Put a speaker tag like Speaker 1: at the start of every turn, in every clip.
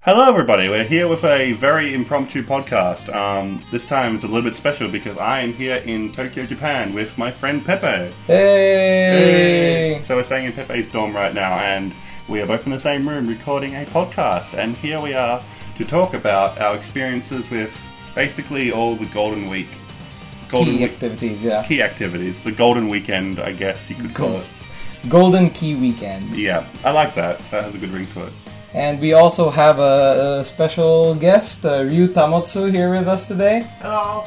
Speaker 1: Hello, everybody. We're here with a very impromptu podcast. This time is a little bit special because I am here in Tokyo, Japan, with my friend Pepe.
Speaker 2: Hey!
Speaker 1: So we're staying in Pepe's dorm right now, and we are both in the same room recording a podcast. And here we are to talk about our experiences with basically all the Golden Week.
Speaker 2: Key activities, yeah.
Speaker 1: Key activities. The Golden Weekend, I guess you could call it.
Speaker 2: Golden Key Weekend.
Speaker 1: Yeah, I like that. That has a good ring to it.
Speaker 2: And we also have a special guest, Ryu Tamotsu, here with us today.
Speaker 1: Hello.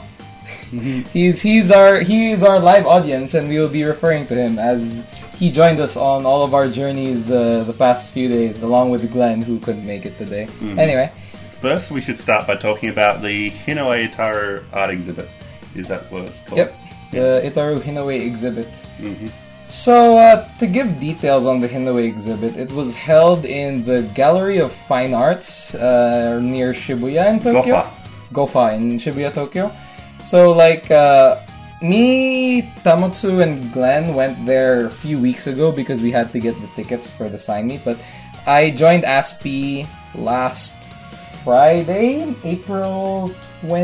Speaker 2: He's our live audience, and we will be referring to him as he joined us on all of our journeys the past few days, along with Glenn, who couldn't make it today. Anyway.
Speaker 1: First, we should start by talking about the Hinoue Itaru art exhibit. Is that what it's called?
Speaker 2: Yep, the Itaru Hinoue exhibit. So, to give details on the Hinoue exhibit, it was held in the Gallery of Fine Arts near Shibuya in Tokyo. Gofa in Shibuya, Tokyo. So, me, Tamotsu, and Glenn went there a few weeks ago because we had to get the tickets for the sign meet. But I joined ASPI last Friday, April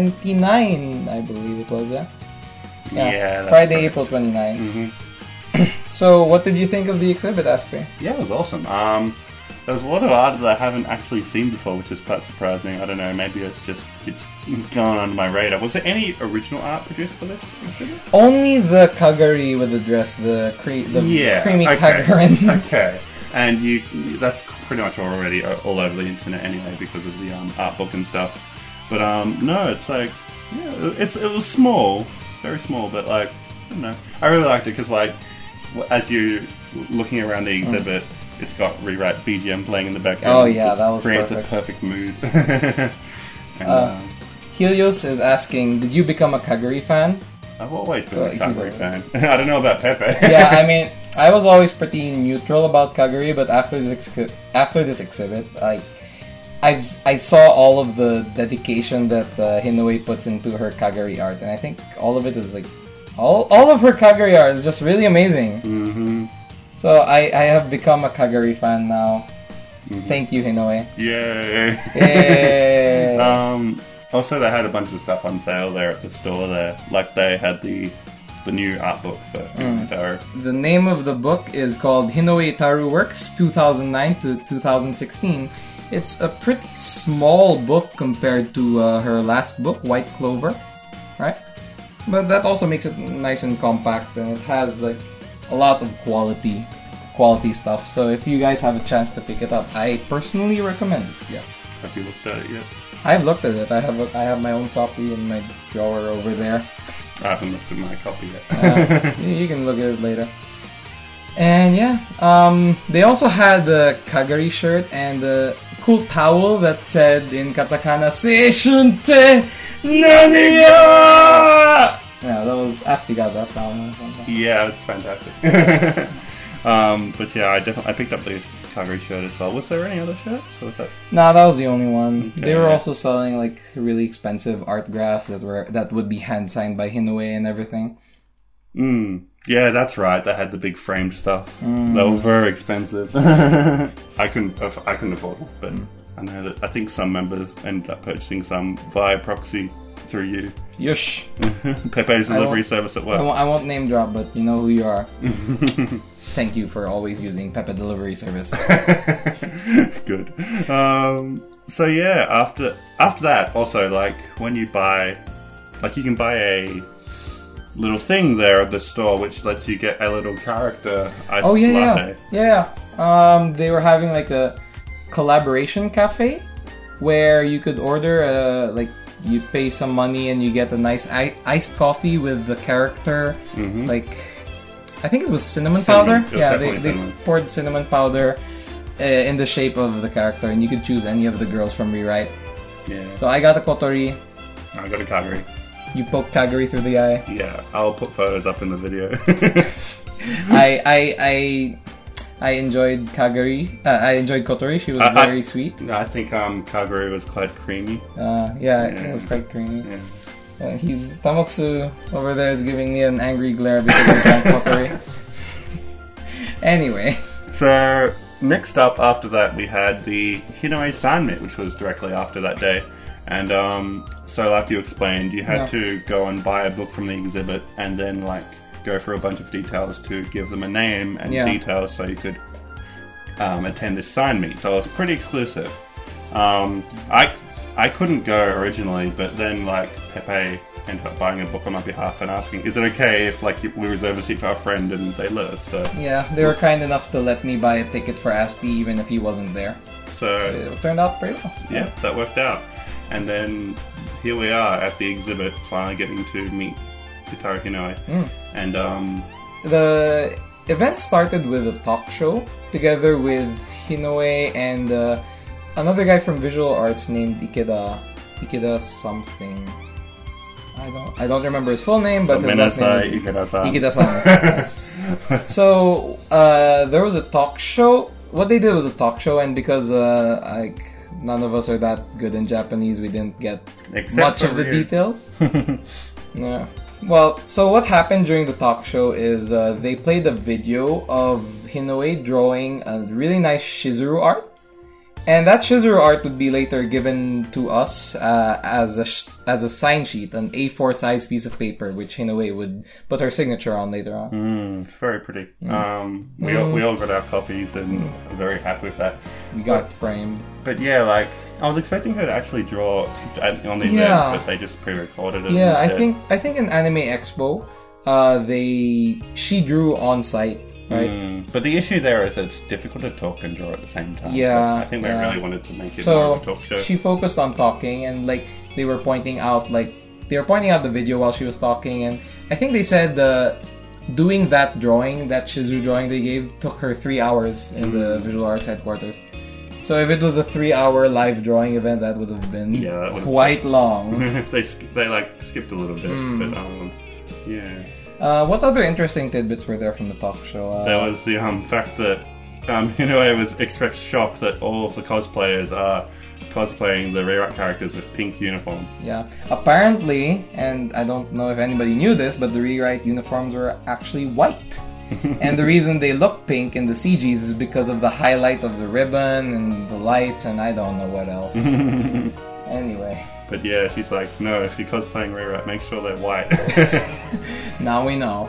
Speaker 2: 29, I believe it was,
Speaker 1: Yeah, that's
Speaker 2: Friday,
Speaker 1: correct.
Speaker 2: April 29. So, what did you think of the exhibit, Asprey?
Speaker 1: Yeah, it was awesome. There was a lot of art that I haven't actually seen before, which is quite surprising. I don't know, maybe it's gone under my radar. Was there any original art produced for this exhibit?
Speaker 2: Only the Kagari with the dress, the creamy Kagarin.
Speaker 1: Okay. And that's pretty much already all over the internet anyway because of the art book and stuff. But no, it's like, yeah, it was small, very small, but I don't know. I really liked it because as you're looking around the exhibit, it's got Rewrite BGM playing in the background.
Speaker 2: Oh yeah, that was
Speaker 1: creates
Speaker 2: perfect.
Speaker 1: a perfect mood.
Speaker 2: Helios is asking, did you become a Kagari fan?
Speaker 1: I've always been a Kagari fan. I don't know about Pepe.
Speaker 2: Yeah, I mean, I was always pretty neutral about Kagari, but after this exhibit, I saw all of the dedication that Hinoue puts into her Kagari art, and I think all of it is all of her Kagari art is just really amazing. So I have become a Kagari fan now. Thank you, Hinoue.
Speaker 1: Yay!
Speaker 2: Yay!
Speaker 1: Also, they had a bunch of stuff on sale there at the store there. Like they had the new art book for Itaru.
Speaker 2: The name of the book is called Hinoue Itaru Works 2009 to 2016. It's a pretty small book compared to her last book, White Clover, right? But that also makes it nice and compact, and it has a lot of quality stuff. So if you guys have a chance to pick it up, I personally recommend it. Yeah.
Speaker 1: Have you looked at it yet?
Speaker 2: I've looked at it. I have my own copy in my drawer over there.
Speaker 1: I haven't looked at my copy yet.
Speaker 2: You can look at it later. And yeah, they also had the Kagari shirt and a cool towel that said in katakana "Seishunte Naniya." Yeah, that was Aspi got that towel.
Speaker 1: Yeah, it's fantastic. But yeah, I picked up the Kagari shirt as well. Was there any other shirts? Or was that?
Speaker 2: No, that was the only one.
Speaker 1: Okay,
Speaker 2: They were
Speaker 1: yeah.
Speaker 2: also selling really expensive art graphs that would be hand signed by Hinoue and everything.
Speaker 1: Yeah, that's right. They had the big framed stuff. They were very expensive. I couldn't afford them, but I know that I think some members ended up purchasing some via proxy through you.
Speaker 2: Yush.
Speaker 1: Pepe's delivery service at work.
Speaker 2: I won't name drop, but you know who you are. Thank you for always using Pepe delivery service.
Speaker 1: Good. So yeah, after that, also when you buy, you can buy a little thing there at the store which lets you get a little character iced latte.
Speaker 2: Yeah. They were having a collaboration cafe where you could order you pay some money and you get a nice iced coffee with the character. I think it was cinnamon powder.
Speaker 1: It was definitely cinnamon.
Speaker 2: Poured cinnamon powder in the shape of the character, and you could choose any of the girls from Rewrite.
Speaker 1: Yeah.
Speaker 2: So I got a Kotori.
Speaker 1: I got a Kagari.
Speaker 2: You poke Kagari through the eye.
Speaker 1: Yeah, I'll put photos up in the video.
Speaker 2: I enjoyed Kagari. I enjoyed Kotori. She was very sweet.
Speaker 1: I think Kagari was quite creamy.
Speaker 2: It was quite creamy.
Speaker 1: Yeah.
Speaker 2: Tamotsu over there is giving me an angry glare because I drank Kotori. Anyway.
Speaker 1: So next up after that, we had the Hinoe Sign Meet, which was directly after that day. And so, like you explained, you had to go and buy a book from the exhibit and then, like, go through a bunch of details to give them a name and details so you could attend this sign meet. So it was pretty exclusive. I couldn't go originally, but then, like, Pepe ended up buying a book on my behalf and asking, is it okay if, like, we reserve a seat for our friend, and they let us, so...
Speaker 2: Yeah, they were kind enough to let me buy a ticket for Aspie even if he wasn't there.
Speaker 1: So
Speaker 2: it turned out pretty well.
Speaker 1: Yeah, that worked out. And then here we are at the exhibit, finally getting to meet Yutaro Hinoe. And
Speaker 2: the event started with a talk show together with Hinoe and another guy from visual arts named Ikeda something. I don't remember his full name, but his last name is Ikeda-san. Yes. So there was a talk show. What they did was a talk show, and because like none of us are that good in Japanese, we didn't get much of the details. Yeah. Well, so what happened during the talk show is they played a video of Hinoe drawing a really nice Shizuru art. And that Shizuru art would be later given to us as a sign sheet, an A4 size piece of paper, which Hinoe would put her signature on later on.
Speaker 1: Very pretty. We all got our copies and I'm very happy with that.
Speaker 2: We got framed.
Speaker 1: But yeah, like, I was expecting her to actually draw on the event, but they just pre-recorded it.
Speaker 2: Yeah,
Speaker 1: instead.
Speaker 2: I think in Anime Expo, she drew on site. Right.
Speaker 1: But the issue there is it's difficult to talk and draw at the same time.
Speaker 2: Yeah.
Speaker 1: So I think they really wanted to make it more of a talk show.
Speaker 2: She focused on talking, and like they were pointing out the video while she was talking, and I think they said doing that drawing, that Shizuru drawing they gave, took her 3 hours in the visual arts headquarters. So if it was a 3-hour live drawing event, that would have been quite long.
Speaker 1: they skipped a little bit, but yeah.
Speaker 2: What other interesting tidbits were there from the talk show?
Speaker 1: There was the fact that Hinoe was shocked that all of the cosplayers are cosplaying the rewrite characters with pink uniforms.
Speaker 2: Yeah. Apparently, and I don't know if anybody knew this, but the rewrite uniforms were actually white. And the reason they look pink in the CGs is because of the highlight of the ribbon and the lights and I don't know what else. Anyway.
Speaker 1: But yeah, she's like, no, if you're cosplaying rewrite, make sure they're white.
Speaker 2: Now we know.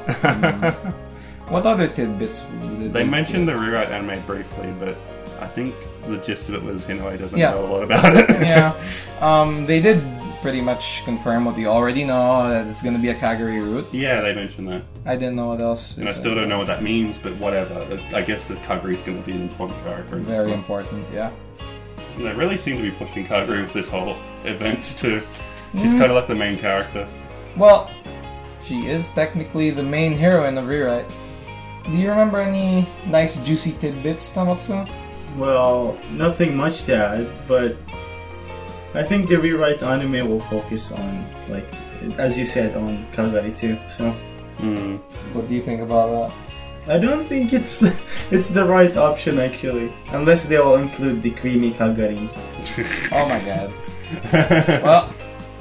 Speaker 2: What other tidbits?
Speaker 1: They mentioned the rewrite anime briefly, but I think the gist of it was Hinoe doesn't know a lot about it.
Speaker 2: Yeah. They did pretty much confirm what we already know, that it's going to be a Kagari route.
Speaker 1: Yeah, they mentioned that.
Speaker 2: I didn't know what else.
Speaker 1: And I still don't know what that means, but whatever. I guess that Kagari's going to be an important character.
Speaker 2: Very important, yeah.
Speaker 1: And they really seem to be pushing Kagari with this whole event too. She's kind of like the main character.
Speaker 2: Well, she is technically the main heroine of Rewrite. Do you remember any nice juicy tidbits, Tamatsu?
Speaker 3: Well, nothing much to add, but I think the Rewrite anime will focus on, like, as you said, on Kagari too. So,
Speaker 2: what do you think about that?
Speaker 3: I don't think it's the right option actually, unless they'll include the creamy Kagarins.
Speaker 2: Oh my god. Well,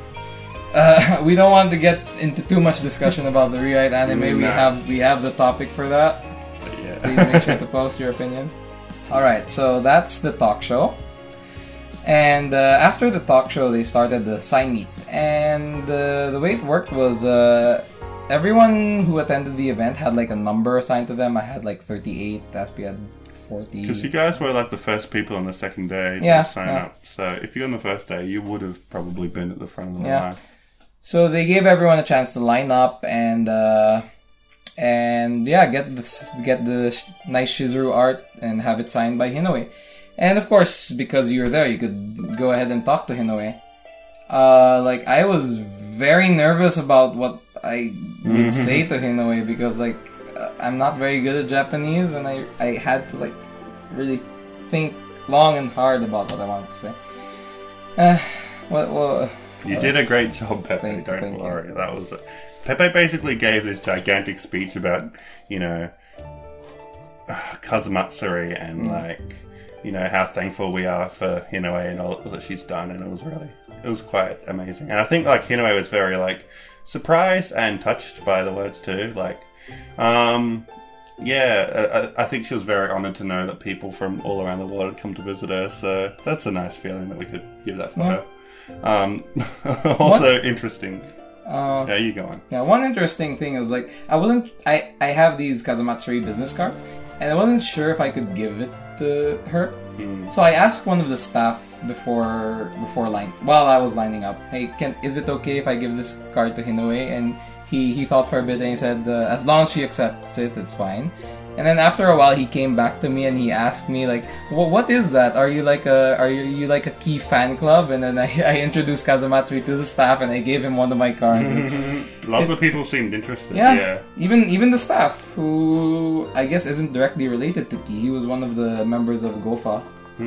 Speaker 2: we don't want to get into too much discussion about the Rewrite anime. We have the topic for that.
Speaker 1: Yeah.
Speaker 2: Please make sure to post your opinions. Alright, so that's the talk show. And after the talk show, they started the sign meet. And the way it worked was everyone who attended the event had like a number assigned to them. I had like 38, Aspie had 40.
Speaker 1: Because you guys were like the first people on the second day to sign up. So if you're on the first day, you would have probably been at the front of the line.
Speaker 2: So they gave everyone a chance to line up and get the nice Shizuru art and have it signed by Hinoe. And of course, because you were there, you could go ahead and talk to Hinoe. Like, I was very nervous about what I would say to Hinoe because, like, I'm not very good at Japanese and I had to, like, really think long and hard about what I wanted to say.
Speaker 1: You did a great job, Pepe, don't worry. That was Pepe basically gave this gigantic speech about, you know, Kazumatsuri and, like, you know, how thankful we are for Hinoe and all that she's done, and it was quite amazing. And I think, like, Hinoe was very, like, surprised and touched by the words too. Like, Yeah, I think she was very honoured to know that people from all around the world had come to visit her, so that's a nice feeling that we could give that for her. Also interesting. Yeah, you go on.
Speaker 2: Yeah, one interesting thing is like I have these Kazamatsuri business cards, and I wasn't sure if I could give it to her. So I asked one of the staff while I was lining up, hey, is it okay if I give this card to Hinoue? And he thought for a bit and he said, as long as she accepts it, it's fine. And then after a while, he came back to me and he asked me like, "What is that? Are you like a key fan club?" And then I introduced Kazamatsuri to the staff and I gave him one of my cards.
Speaker 1: Lots of people seemed interested.
Speaker 2: Yeah. Even the staff, who I guess isn't directly related to Key. He was one of the members of Gofa.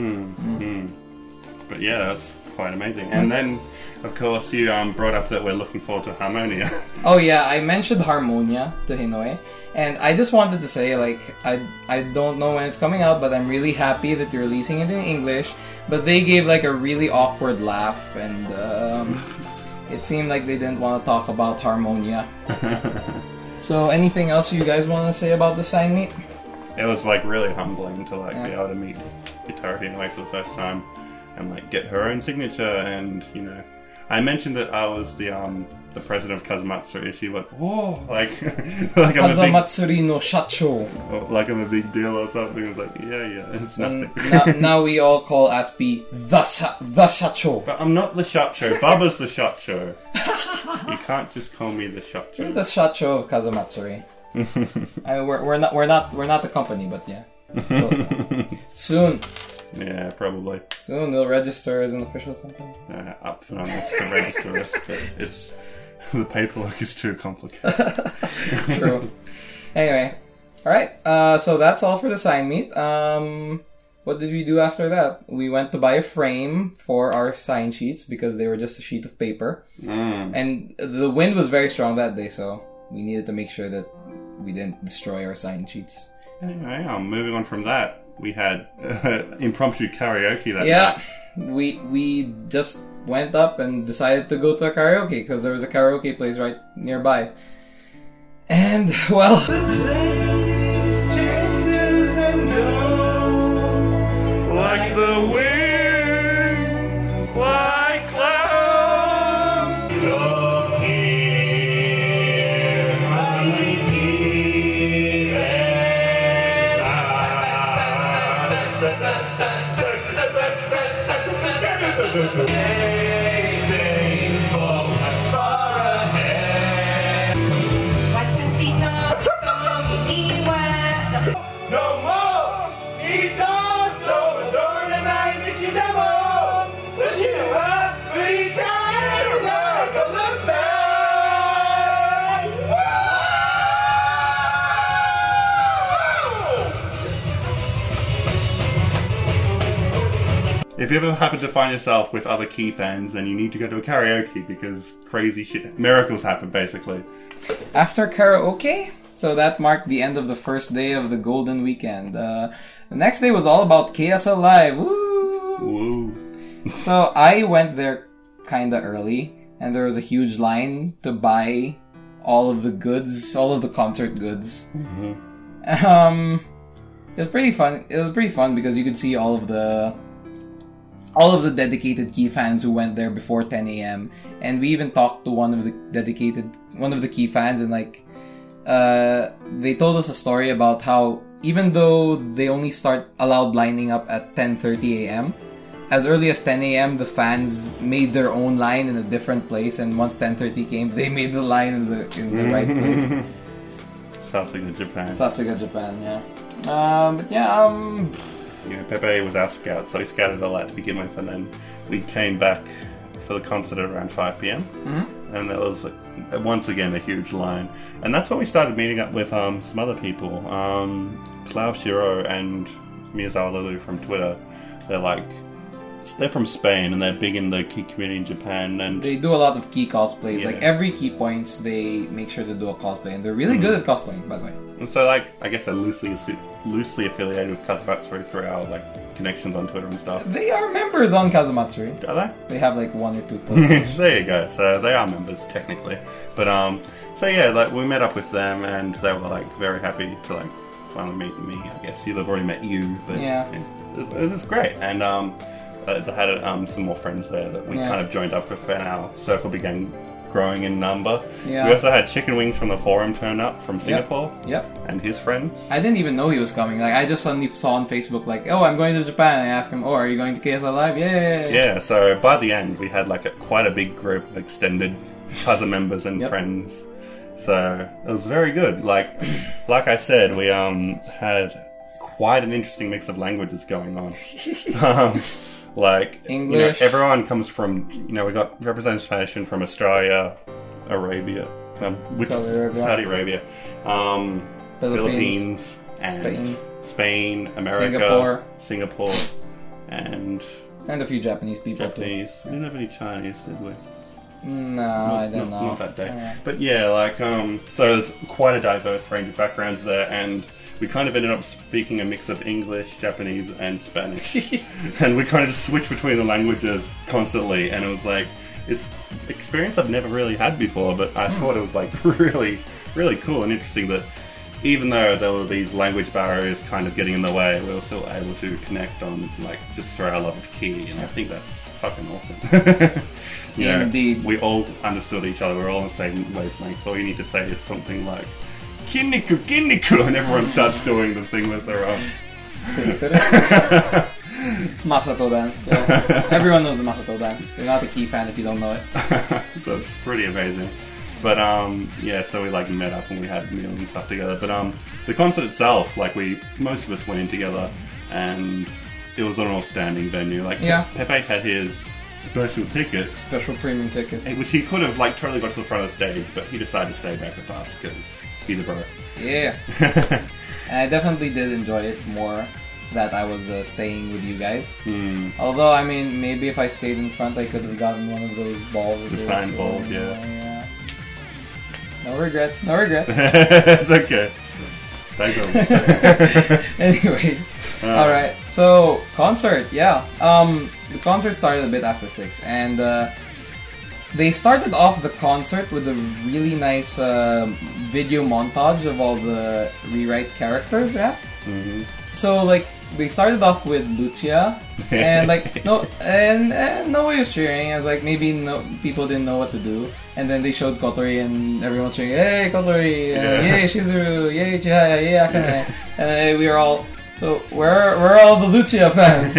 Speaker 1: But yeah, that's quite amazing. And then, of course, you brought up that we're looking forward to Harmonia.
Speaker 2: Oh yeah, I mentioned Harmonia to Hinoue, and I just wanted to say, like, I don't know when it's coming out, but I'm really happy that you're releasing it in English. But they gave like a really awkward laugh, and it seemed like they didn't want to talk about Harmonia. So, anything else you guys want to say about the sign meet?
Speaker 1: It was like really humbling to like be able to meet Yutaro Hinoue for the first time. And like get her own signature, and you know, I mentioned that I was the president of Kazamatsuri. She went, "Whoa!" Like
Speaker 2: Kazamatsuri no shacho.
Speaker 1: Like I'm a big deal or something. I was like, yeah, it's nothing.
Speaker 2: now we all call Aspie the shacho.
Speaker 1: But I'm not the shacho. Baba's the shacho. You can't just call me the shacho.
Speaker 2: You're the shacho of Kazamatsuri. I mean, we're not the company, but yeah, soon.
Speaker 1: Yeah, probably.
Speaker 2: Soon we'll register as an official company.
Speaker 1: Up for us to register us, but the paperwork is too complicated.
Speaker 2: True. Anyway, alright, so that's all for the sign meet. What did we do after that? We went to buy a frame for our sign sheets because they were just a sheet of paper. And the wind was very strong that day, so we needed to make sure that we didn't destroy our sign sheets.
Speaker 1: Anyway, moving on from that. We had impromptu karaoke that night.
Speaker 2: Yeah, we just went up and decided to go to a karaoke because there was a karaoke place right nearby. And, well...
Speaker 1: Like the wind, like clouds. Look here, If you ever happen to find yourself with other Key fans, then you need to go to a karaoke because crazy shit, miracles happen basically.
Speaker 2: After karaoke, so that marked the end of the first day of the Golden Weekend. The next day was all about KSL Live. Woo!
Speaker 1: Woo.
Speaker 2: So I went there kinda early, and there was a huge line to buy all of the goods, all of the concert goods. It was pretty fun. It was pretty fun because you could see all of the dedicated Key fans who went there before 10 a.m. And we even talked to one of the Key fans, and like, they told us a story about how even though they only allowed lining up at 10:30 a.m., as early as 10 a.m. the fans made their own line in a different place, and once 10:30 came, they made the line in the right place.
Speaker 1: Sasuga Japan.
Speaker 2: Sasuga Japan, yeah. But yeah,
Speaker 1: You know, Pepe was our scout, so he scouted a lot to begin with, and then we came back for the concert at around 5 p.m. And there was, once again, a huge line. And that's when we started meeting up with some other people. Klaus Shiro and Miyazawa Lulu from Twitter. They're from Spain, and they're big in the Key community in Japan. And
Speaker 2: they do a lot of Key cosplays.
Speaker 1: Yeah.
Speaker 2: Like, every Key points, they make sure to do a cosplay. And they're really good at cosplaying, by the way.
Speaker 1: And so, like, I guess they're loosely affiliated with Kazamatsuri through our, like, connections on Twitter and stuff.
Speaker 2: They are members on Kazamatsuri.
Speaker 1: Are they?
Speaker 2: They have, like, 1 or 2 posts.
Speaker 1: There you go. So they are members, technically. But, so yeah, like, we met up with them, and they were, like, very happy to, like, finally meeting me. I guess you'll have already met you, but
Speaker 2: Yeah.
Speaker 1: it was great. And they had some more friends there that we kind of joined up with, and our circle began growing in number.
Speaker 2: Yeah.
Speaker 1: We also had Chicken Wings from the forum turn up from Singapore.
Speaker 2: Yep.
Speaker 1: And his friends.
Speaker 2: I didn't even know he was coming. Like, I just suddenly saw on Facebook, like, oh, I'm going to Japan. And I asked him, oh, are you going to KSL Live? Yay!
Speaker 1: Yeah, so by the end, we had like quite a big group of extended cousin members and
Speaker 2: Yep.
Speaker 1: friends. So it was very good. Like I said, we had quite an interesting mix of languages going on. Like
Speaker 2: English.
Speaker 1: everyone comes from. We got representation from Australia, Arabia, Saudi Arabia, Philippines, and Spain, America, Singapore, and
Speaker 2: a few Japanese people
Speaker 1: Japanese. We didn't have any Chinese, did we?
Speaker 2: No, I don't know.
Speaker 1: Not that day. But yeah, so there's quite a diverse range of backgrounds there, and we kind of ended up speaking a mix of English, Japanese, and Spanish. And we kind of just switched between the languages constantly, and it was like this experience I've never really had before, but I thought it was like really, really cool and interesting that even though there were these language barriers kind of getting in the way, we were still able to connect on, like, just through our love of Ki, and I think that's fucking awesome.
Speaker 2: Indeed.
Speaker 1: We all understood each other, we were all on the same wavelength. All you need to say is something like, Kinniku, Kinniku, and everyone starts doing the thing with their own.
Speaker 2: Masato dance. Yeah. Everyone knows the Masato dance. You're not a Ki fan if you don't know it.
Speaker 1: So it's pretty amazing. But so we like met up and we had meals and stuff together. But the concert itself, like most of us went in together, and it was an all-standing venue. Like Pepe had his special ticket,
Speaker 2: special premium ticket,
Speaker 1: which he could have like totally got to the front of the stage, but he decided to stay back with us because he's a bro.
Speaker 2: Yeah. And I definitely did enjoy it more that I was staying with you guys. Although, I mean, maybe if I stayed in front, I could have gotten one of those balls.
Speaker 1: The signed balls, yeah.
Speaker 2: No regrets, no regrets.
Speaker 1: It's okay. Thank you.
Speaker 2: Anyway, alright. So, concert, yeah. The concert started a bit after 6, and they started off the concert with a really nice video montage of all the rewrite characters, yeah?
Speaker 1: Mm-hmm.
Speaker 2: So, like, they started off with Lucia, and like no way was cheering. I was like, maybe people didn't know what to do, and then they showed Kotori, and everyone was cheering, "Hey Kotori, yay Shizuru, yay Chihaya, yay Akane," and we were all we're all the Lucia fans.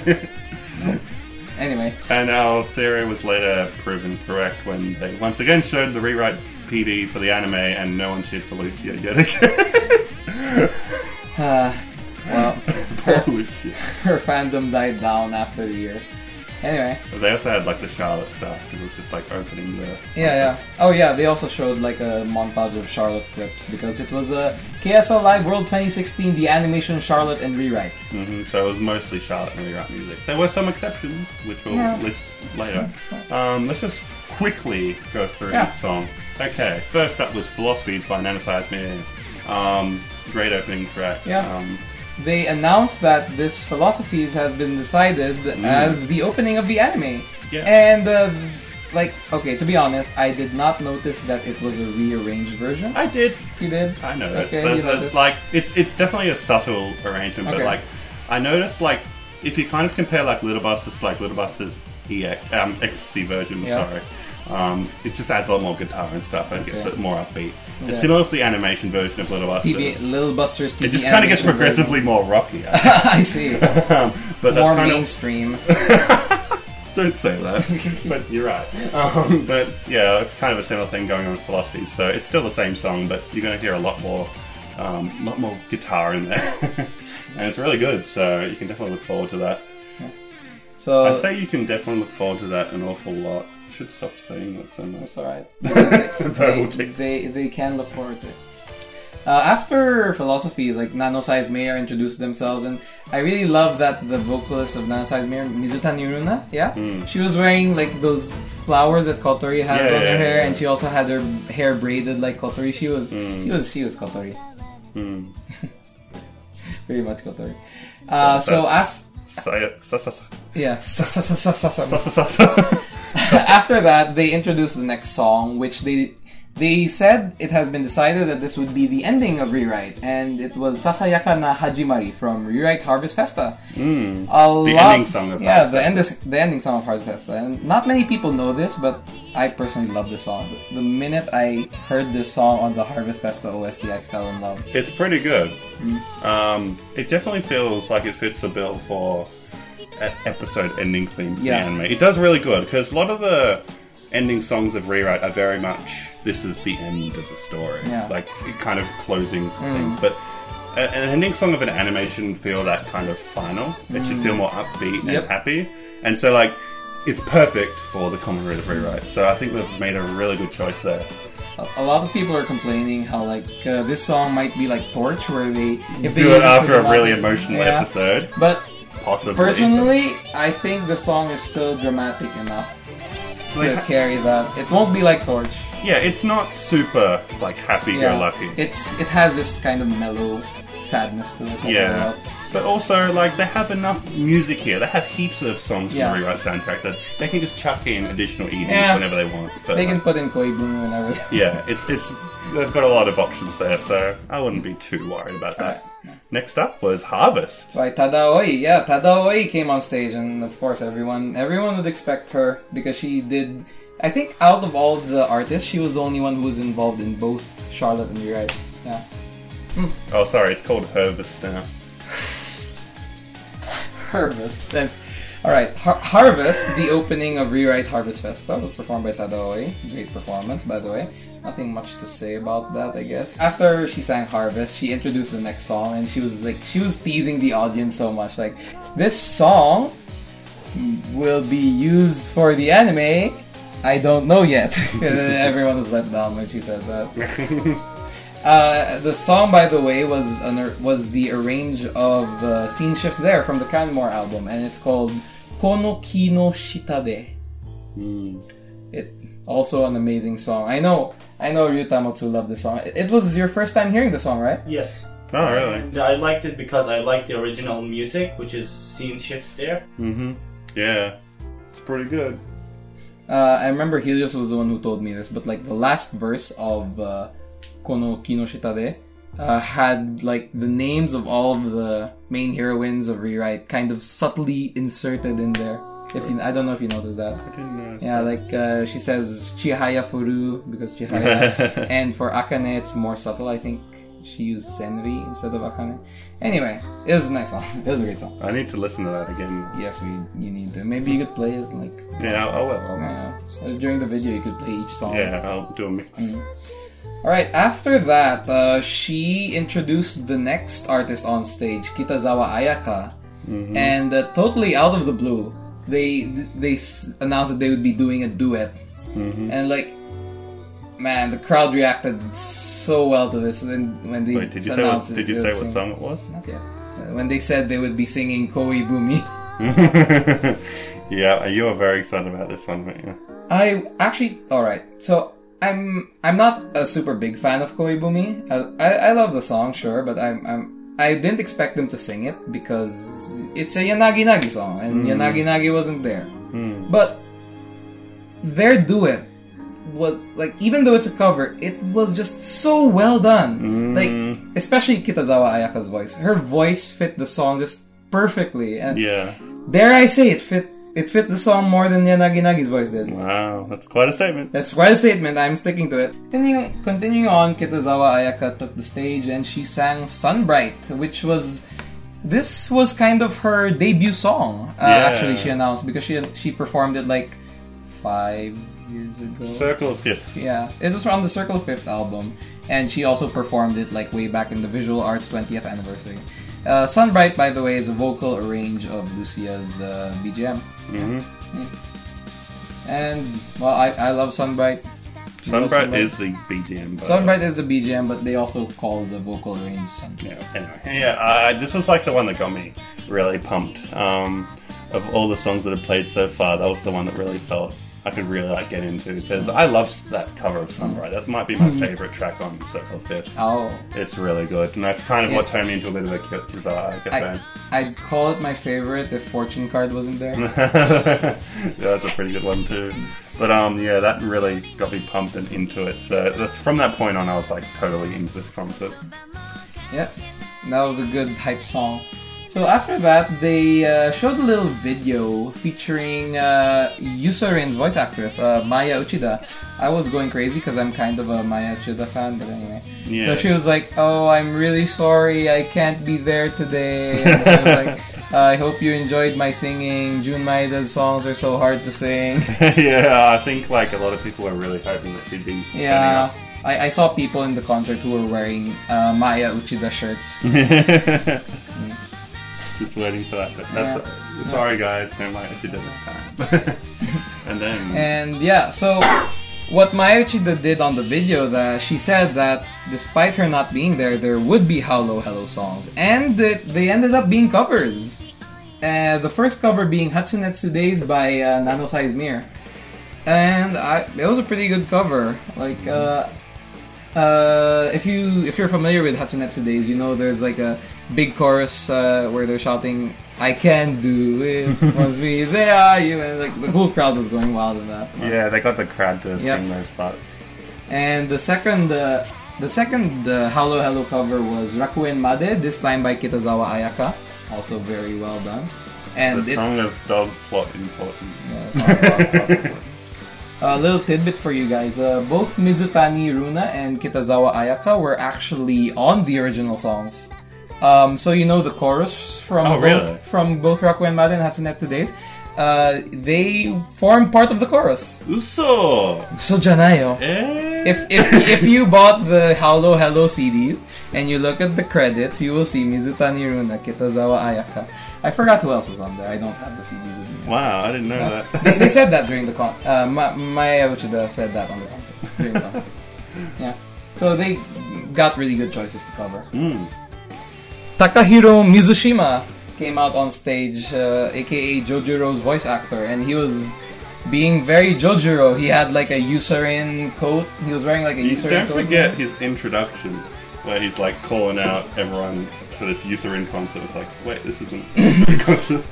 Speaker 2: Anyway,
Speaker 1: and our theory was later proven correct when they once again showed the rewrite PD for the anime, and no one cheered for Lucia yet again.
Speaker 2: Well,
Speaker 1: her
Speaker 2: fandom died down after the year. Anyway.
Speaker 1: They also had like the Charlotte stuff, because it was just like opening the...
Speaker 2: Yeah. Oh yeah, they also showed like a montage of Charlotte clips, because it was a KSL Live World 2016, the animation Charlotte and Rewrite.
Speaker 1: Mm-hmm, so it was mostly Charlotte and Rewrite music. There were some exceptions, which we'll list later. Let's just quickly go through each song. Okay, first up was Philosophies by Nanosize Mir. Great opening track.
Speaker 2: Yeah. They announced that this Philosophies has been decided as the opening of the anime.
Speaker 1: Yeah.
Speaker 2: And, okay, to be honest, I did not notice that it was a rearranged version.
Speaker 1: I did.
Speaker 2: You did?
Speaker 1: I noticed.
Speaker 2: Okay,
Speaker 1: there's like, it's definitely a subtle arrangement, but like, I noticed like, if you kind of compare like Little Busters to like Little Busters XC version, it just adds a lot more guitar and stuff and gets it more upbeat. It's similar to the animation version of Little Busters.
Speaker 2: Little Busters TV.
Speaker 1: It just kind of gets progressively more rocky.
Speaker 2: I see.
Speaker 1: But that's
Speaker 2: more
Speaker 1: kind
Speaker 2: mainstream.
Speaker 1: Don't say that. But you're right. But yeah, it's kind of a similar thing going on with Philosophies. So it's still the same song, but you're going to hear a lot more guitar in there. And it's really good, so you can definitely look forward to that.
Speaker 2: So
Speaker 1: I say you can definitely look forward to that an awful lot. I should stop saying that so much.
Speaker 2: That's alright. They can look forward to it. After Philosophies, like Nanosize Mayor introduced themselves, and I really love that the vocalist of Nanosize Mayor, Mizuta Niruna, she was wearing like those flowers that Kotori has on her hair, and she also had her hair braided like Kotori. She was Kotori. Very much Kotori. After that, they introduced the next song, which they They said it has been decided that this would be the ending of Rewrite, and it was Sasayaka na Hajimari from Rewrite Harvest Festa.
Speaker 1: The ending song of Harvest Festa.
Speaker 2: The ending song of Harvest Festa. And not many people know this, but I personally love this song. The minute I heard this song on the Harvest Festa OST, I fell in love.
Speaker 1: It's pretty good. It definitely feels like it fits the bill for an episode ending theme for the anime. It does really good, because a lot of the ending songs of Rewrite are very much, this is the end of the story.
Speaker 2: Yeah.
Speaker 1: Like, kind of closing things. But an ending song of an anime shouldn't feel that kind of final. It should feel more upbeat and happy. And so, like, it's perfect for the common root of Rewrite. So I think they've made a really good choice there.
Speaker 2: A lot of people are complaining how, like, this song might be like Torch, where they
Speaker 1: do it after a really emotional episode.
Speaker 2: But
Speaker 1: possibly.
Speaker 2: Personally, I think the song is still dramatic enough to carry that. It won't be like Torch.
Speaker 1: Yeah, it's not super, like, happy-go-lucky.
Speaker 2: It has this kind of mellow sadness to it.
Speaker 1: Yeah. But also, like, they have enough music here. They have heaps of songs from the Rewrite soundtrack that they can just chuck in additional EDs whenever they want.
Speaker 2: They can put in Koibumi whenever they
Speaker 1: want. Yeah, they've got a lot of options there, so I wouldn't be too worried about that. Next up was Harvest.
Speaker 2: By Tadaoi. Yeah, Tadaoi came on stage, and of course everyone would expect her, because she did... I think out of all of the artists, she was the only one who was involved in both Charlotte and Rewrite. Yeah.
Speaker 1: Oh, sorry, it's called Harvest now.
Speaker 2: Harvest. Alright, Harvest, the opening of Rewrite Harvest Festa, was performed by Tadaoi. Great performance, by the way. Nothing much to say about that, I guess. After she sang Harvest, she introduced the next song, and she was teasing the audience so much. Like, this song will be used for the anime. I don't know yet. Everyone was let down when she said that. The song, by the way, was the arrange of Scene Shift There from the Canmore album, and it's called Kono Kino Shitade. It also an amazing song. I know Ryutamotsu loved this song. It was your first time hearing the song, right?
Speaker 3: Yes.
Speaker 1: Oh, really?
Speaker 3: I liked it because I liked the original music, which is Scene Shift There.
Speaker 1: Yeah. It's pretty good.
Speaker 2: I remember Helios was the one who told me this, but like the last verse of Kono Kino Shitade had like the names of all of the main heroines of Rewrite kind of subtly inserted in there. I don't know if you noticed that.
Speaker 1: I didn't notice.
Speaker 2: Yeah, like she says Chihaya Furu because Chihaya, and for Akane it's more subtle. I think she used Senri instead of Akane. Anyway, it was a nice song. It was a great song.
Speaker 1: I need to listen to that again.
Speaker 2: Yes, you need to. Maybe you could play it like...
Speaker 1: Yeah, I will.
Speaker 2: During the video, you could play each song.
Speaker 1: Yeah, I'll do a mix.
Speaker 2: Alright, after that, she introduced the next artist on stage, Kitazawa Ayaka. And totally out of the blue, they announced that they would be doing a duet. And like... Man, the crowd reacted so well to this when they announced it.
Speaker 1: Did you say what song it was?
Speaker 2: Not yet. When they said they would be singing Koibumi.
Speaker 1: Yeah, you were very excited about this one, weren't you?
Speaker 2: Alright, so I'm not a super big fan of Koibumi. I love the song, sure, but I didn't expect them to sing it because it's a Yanagi Nagi song, and Yanagi Nagi wasn't there. But their duet was like, even though it's a cover, it was just so well done. Like, especially Kitazawa Ayaka's voice. Her voice fit the song just perfectly, and dare I say, it fit the song more than Yanagi Nagi's voice did.
Speaker 1: Wow, that's quite a statement.
Speaker 2: That's quite a statement. I'm sticking to it. Continuing on, Kitazawa Ayaka took the stage and she sang Sunbright, which was... This was kind of her debut song, actually, she announced, because she performed it like 5 years ago.
Speaker 1: Circle of Fifth.
Speaker 2: Yeah, it was from the Circle of Fifth album, and she also performed it like way back in the Visual Arts 20th anniversary. Sunbright, by the way, is a vocal arrange of Lucia's BGM. And, well, I love Sunbright.
Speaker 1: Sunbright is the BGM.
Speaker 2: Sunbright is the BGM, but they also call the vocal range Sunbright.
Speaker 1: Yeah, anyway. Yeah, this was like the one that got me really pumped. of all the songs that have played so far, that was the one that really felt I could really like get into, because I love that cover of Sunrise. That might be my favorite track on Circle of Fish.
Speaker 2: Oh.
Speaker 1: It's really good, and that's kind of what turned me into a bit of a Kizawa fan.
Speaker 2: I'd call it my favorite if Fortune Card wasn't there.
Speaker 1: Yeah, that's a pretty good one too. But yeah, that really got me pumped and into it. So from that point on, I was like totally into this concert.
Speaker 2: Yeah, that was a good hype song. So after that, they showed a little video featuring Yusarin's voice actress, Maya Uchida. I was going crazy because I'm kind of a Maya Uchida fan, but anyway.
Speaker 1: Yeah.
Speaker 2: So she was like, "Oh, I'm really sorry, I can't be there today." And she was like, "I hope you enjoyed my singing. Jun Maida's songs are so hard to sing."
Speaker 1: Yeah, I think like a lot of people were really hoping that she'd be turning up.
Speaker 2: I saw people in the concert who were wearing Maya Uchida shirts.
Speaker 1: Just waiting for that. But that's sorry guys, no Maya Uchida this time.
Speaker 2: So what Maya Uchida did on the video, that she said that despite her not being there would be Hello Hello songs, and they ended up being covers. The first cover being Hatsunetsu Days by Nano Size Mirror, and it was a pretty good cover. Like if you're familiar with Hatsunetsu Days, you know there's like a big chorus where they're shouting, "I can do it, must be there you," and like the whole crowd was going wild in that.
Speaker 1: Yeah, they got the crowd to sing those parts.
Speaker 2: And the second Hello Hello cover was Rakuen Made, this time by Kitazawa Ayaka, also very well done. And
Speaker 1: the song of dog plot important.
Speaker 2: Yeah, song of dog plot important. A little tidbit for you guys. Both Mizutani Runa and Kitazawa Ayaka were actually on the original songs. So you know the chorus from both Rakuen Made and Hatsunetsu Days. They form part of the chorus.
Speaker 1: Uso
Speaker 2: janayo. If you bought the Hello Hello CD and you look at the credits, you will see Mizutani Runa, Kitazawa Ayaka. I forgot who else was on there. I don't have the CD with me.
Speaker 1: Wow, I didn't know that.
Speaker 2: They said that during the con. Maya Uchida said that on the concert. During the concert. Yeah. So they got really good choices to cover. Takahiro Mizushima came out on stage, aka Jojiro's voice actor, and he was being very Jojiro. He had like a Yusarin coat. He was wearing like a Yusarin coat.
Speaker 1: Don't forget his introduction, where he's like calling out everyone for this Yusarin concert. It's like, wait, this isn't a Yusarin concert.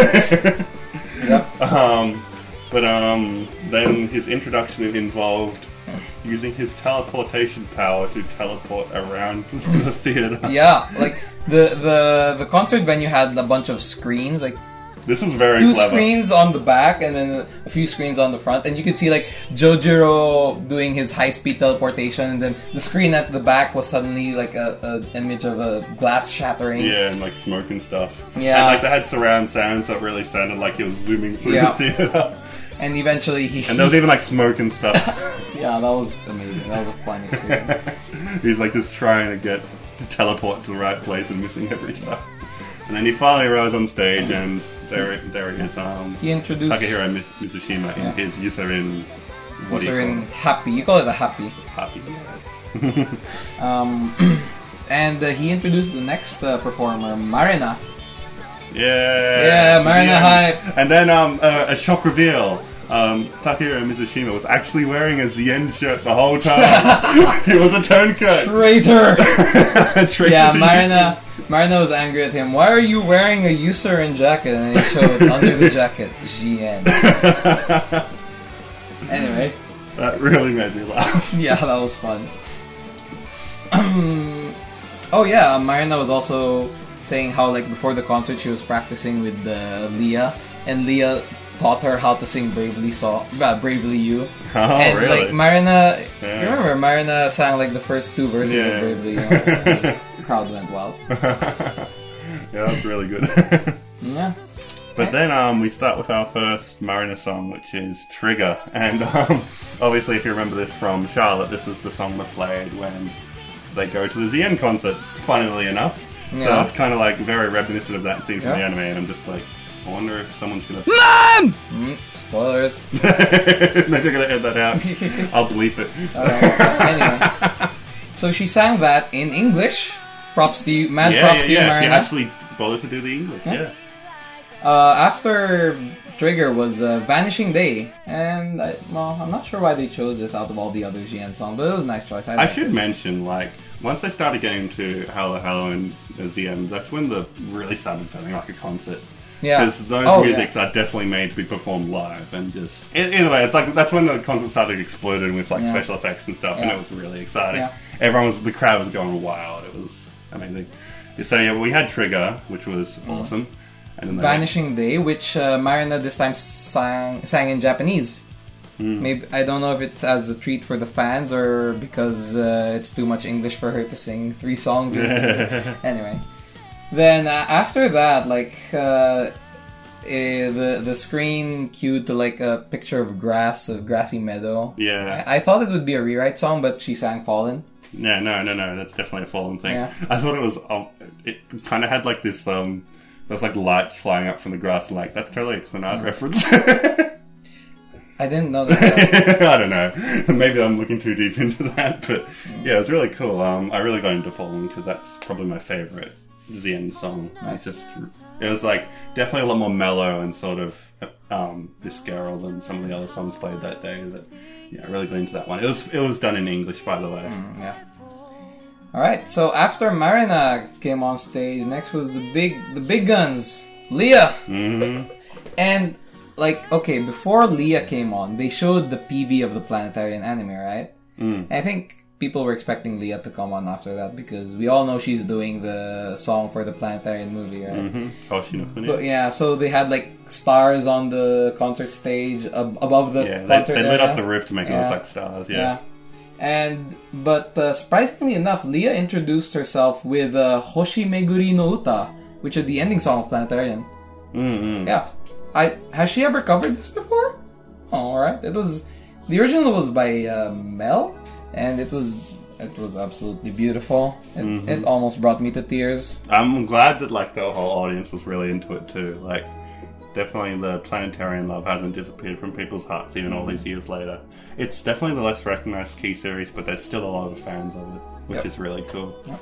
Speaker 2: Yep.
Speaker 1: But then his introduction involved using his teleportation power to teleport around the theater.
Speaker 2: Yeah, like the concert venue had a bunch of screens, like
Speaker 1: this is very
Speaker 2: two
Speaker 1: clever.
Speaker 2: Screens on the back and then a few screens on the front, and you could see like Jojiro doing his high-speed teleportation, and then the screen at the back was suddenly like a image of a glass shattering.
Speaker 1: Yeah, and like smoke and stuff.
Speaker 2: Yeah,
Speaker 1: and like they had surround sound, so it really sounded like he was zooming through the theater.
Speaker 2: And eventually
Speaker 1: and there was even like smoke and stuff.
Speaker 2: Yeah, that was amazing. That was a fun experience.
Speaker 1: He's like just trying to teleport to the right place and missing every time. And then he finally rose on stage, and there he is.
Speaker 2: He introduced
Speaker 1: Takahiro Mizushima in his Yusarin. What
Speaker 2: Yusarin Happy. You call it a Happy.
Speaker 1: Happy.
Speaker 2: And he introduced the next performer, Marina.
Speaker 1: Yeah,
Speaker 2: Marina hype.
Speaker 1: And then a shock reveal. Takahiro Mizushima was actually wearing a Zien shirt the whole time. He was a turncoat.
Speaker 2: Traitor. Yeah, Marina was angry at him. Why are you wearing a Yusarin jacket? And he showed under the jacket, Zien. Anyway.
Speaker 1: That really made me laugh.
Speaker 2: Yeah, that was fun. Marina was also saying how like before the concert she was practicing with Leah, and Leah taught her how to sing Bravely You.
Speaker 1: Oh,
Speaker 2: and
Speaker 1: really?
Speaker 2: like Marina, you remember Marina sang like the first two verses of Bravely You. The crowd went wild.
Speaker 1: Yeah, that was really good.
Speaker 2: Yeah.
Speaker 1: But then we start with our first Marina song, which is Trigger. And obviously, if you remember this from Charlotte, this is the song that played when they go to the Zien concerts, funnily enough. Yeah. So it's kind of like very reminiscent of that scene from the anime, and I'm just like, I wonder if someone's gonna...
Speaker 2: Mom! Spoilers.
Speaker 1: Maybe you're gonna edit that out. I'll bleep it.
Speaker 2: Anyway. So she sang that in English. Props to you, props to you, Marina.
Speaker 1: She actually bothered to do the English,
Speaker 2: After Trigger was Vanishing Day, and I'm not sure why they chose this out of all the other GN songs, but it was a nice choice.
Speaker 1: I should mention, like, once they started getting to Hello Hello and ZM, that's when the really started feeling like a concert.
Speaker 2: Yeah.
Speaker 1: Because those musics are definitely made to be performed live, and just either way, it's like that's when the concert started exploding with like special effects and stuff, and it was really exciting. Yeah. The crowd was going wild. It was amazing. So yeah, we had Trigger, which was awesome. And then
Speaker 2: Vanishing Day, which Marina this time sang in Japanese. Maybe I don't know if it's as a treat for the fans or because it's too much English for her to sing 3 songs. Anyway, then after that, like the screen cued to like a picture of grassy meadow.
Speaker 1: Yeah,
Speaker 2: I thought it would be a rewrite song, but she sang Fallen.
Speaker 1: No, that's definitely a Fallen thing.
Speaker 2: Yeah.
Speaker 1: I thought it was. It kind of had like this. There's like lights flying up from the grass, and like that's totally a Clannad reference.
Speaker 2: I didn't know that.
Speaker 1: I don't know. Maybe I'm looking too deep into that, but yeah, it was really cool. I really got into Fallen because that's probably my favorite ZN song.
Speaker 2: Nice.
Speaker 1: It was like definitely a lot more mellow and sort of visceral than some of the other songs played that day. But yeah, I really got into that one. It was done in English, by the way.
Speaker 2: Yeah. Alright, so after Marina came on stage, next was the big guns, Leah.
Speaker 1: Mm-hmm.
Speaker 2: And like, okay, before Leah came on, they showed the PV of the Planetarian anime, right? And I think people were expecting Leah to come on after that because we all know she's doing the song for the Planetarian movie, right?
Speaker 1: Mm-hmm. Hoshi no Fune.
Speaker 2: But yeah, so they had like stars on the concert stage above the concert
Speaker 1: they lit
Speaker 2: area.
Speaker 1: up the roof to make it look like stars. Yeah.
Speaker 2: But surprisingly enough, Leah introduced herself with Hoshi Meguri no Uta, which is the ending song of Planetarian.
Speaker 1: Mm-hmm.
Speaker 2: Yeah. Has she ever covered this before? Oh, alright. The original was by Mel, and it was absolutely beautiful. It almost brought me to tears.
Speaker 1: I'm glad that like the whole audience was really into it too. Like, definitely the Planetarian love hasn't disappeared from people's hearts even all these years later. It's definitely the less recognized key series, but there's still a lot of fans of it, which is really cool.
Speaker 2: Yep.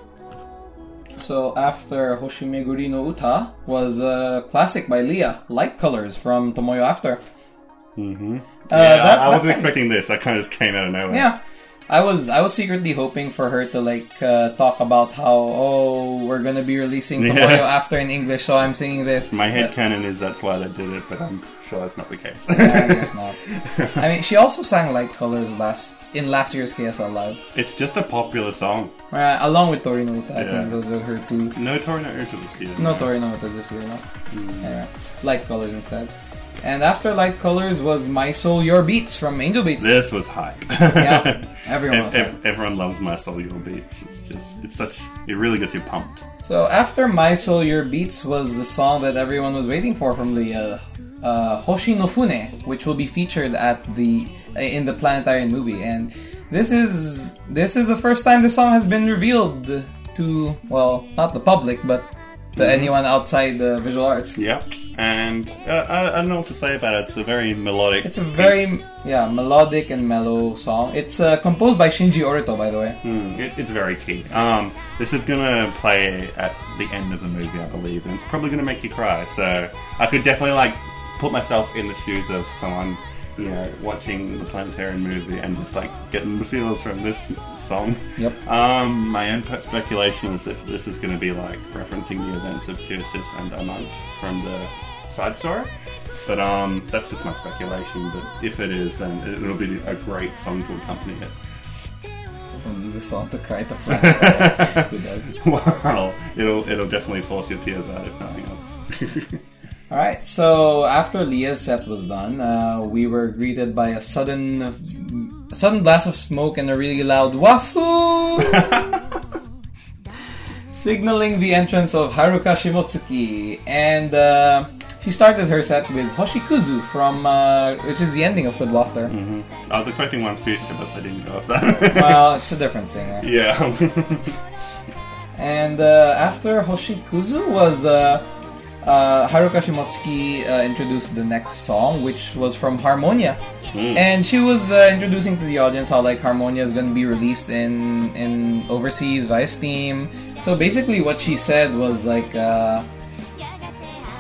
Speaker 2: So after Hoshi Meguri no Uta was a classic by Leah, Light Colors from Tomoyo After.
Speaker 1: Mm-hmm. I wasn't expecting this. That kind of just came out of nowhere.
Speaker 2: Yeah. I was secretly hoping for her to like talk about how we're gonna be releasing Tomoyo After in English, so I'm singing this.
Speaker 1: My headcanon is that's why they did it, but I'm sure that's not the case.
Speaker 2: I guess not. I mean, she also sang Light Colors in last year's KSL Live.
Speaker 1: It's just a popular song.
Speaker 2: Along with Tori no Uta, I think those are her two.
Speaker 1: No Tori no Uta this year.
Speaker 2: No Tori no Uta this year, no. Anyway, Light Colors instead. And after Light Colors was My Soul Your Beats from Angel Beats.
Speaker 1: This was hype.
Speaker 2: Yeah, everyone was hype.
Speaker 1: Everyone loves My Soul Your Beats. It really gets you pumped.
Speaker 2: So after My Soul Your Beats was the song that everyone was waiting for from Leah, Hoshi no Fune, which will be featured in the Planetarian movie. And this is the first time the song has been revealed to, well, not the public, but to anyone outside the visual arts.
Speaker 1: Yep. And I don't know what to say about it. It's a very melodic.
Speaker 2: It's a very melodic and mellow song. It's composed by Shinji Orito, by the way.
Speaker 1: It's very key. This is gonna play at the end of the movie, I believe, and it's probably gonna make you cry. So I could definitely like put myself in the shoes of someone, watching the Planetarian movie and just like getting the feels from this song.
Speaker 2: Yep.
Speaker 1: My own speculation is that this is going to be like referencing the events of Genesis and Amant from the side story. But that's just my speculation. But if it is, then it'll be a great song to accompany it.
Speaker 2: The song to cry to Planetarian. Who does?
Speaker 1: Wow, it'll definitely force your tears out if nothing else.
Speaker 2: Alright, so after Leah's set was done, we were greeted by a sudden blast of smoke and a really loud wafu! Signaling the entrance of Haruka Shimotsuki. And she started her set with Hoshikuzu from, which is the ending of Good Laughter.
Speaker 1: Mm-hmm. I was expecting One's Future, but they didn't go with that.
Speaker 2: Well, it's a different singer.
Speaker 1: Yeah.
Speaker 2: And after Hoshikuzu was... Haruka Shimotsuki introduced the next song, which was from Harmonia. And she was introducing to the audience how like Harmonia is going to be released in overseas via Steam. So basically what she said was like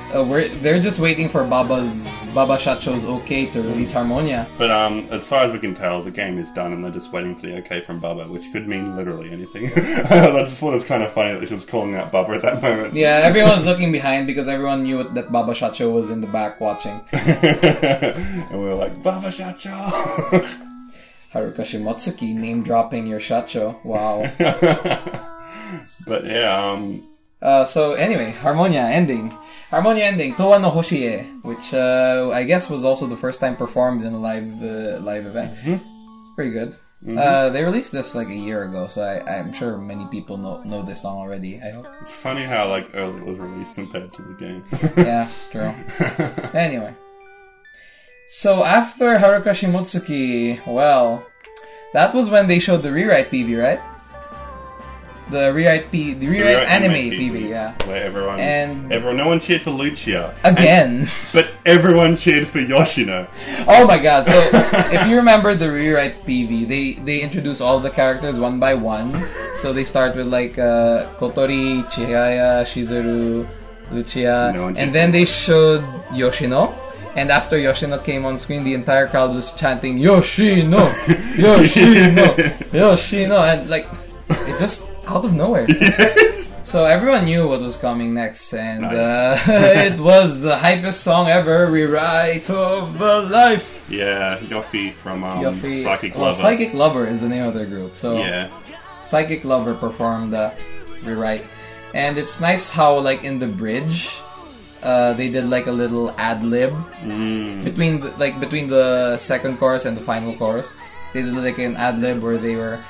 Speaker 2: they're just waiting for Baba Shacho's okay to release Harmonia.
Speaker 1: But as far as we can tell, the game is done, and they're just waiting for the okay from Baba, which could mean literally anything. I just thought it was kind of funny that she was calling out Baba at that moment.
Speaker 2: Yeah, everyone was looking behind because everyone knew that Baba Shacho was in the back watching.
Speaker 1: And we were like, Baba Shacho!
Speaker 2: Haruka Shimotsuki name dropping your Shacho. Wow.
Speaker 1: But yeah,
Speaker 2: so anyway, Harmonia ending, Towa no Hoshie, which I guess was also the first time performed in a live event. It's pretty good. They released this like a year ago, so I'm sure many people know this song already. I hope.
Speaker 1: It's funny how like early it was released compared to the game.
Speaker 2: Yeah, true. Anyway, so after Haruka Shimotsuki, well, that was when they showed the rewrite PV, right? The rewrite anime PV, yeah.
Speaker 1: Where no one cheered for Lucia.
Speaker 2: Again.
Speaker 1: But everyone cheered for Yoshino.
Speaker 2: Oh my god, so if you remember the rewrite PV, they introduce all the characters one by one. So they start with like Kotori, Chihaya, Shizuru, Lucia, and then they showed Yoshino. And after Yoshino came on screen, the entire crowd was chanting Yoshino, Yoshino, Yoshino, and like it just out of nowhere.
Speaker 1: Yes.
Speaker 2: So everyone knew what was coming next, and it was the hypest song ever, Rewrite of the Life.
Speaker 1: Yeah, Yofi from Psychic Lover.
Speaker 2: Well, Psychic Lover is the name of their group. So
Speaker 1: yeah.
Speaker 2: Psychic Lover performed the Rewrite, and it's nice how like in the bridge, they did like a little ad lib between the second chorus and the final chorus. They did like an ad lib where they were.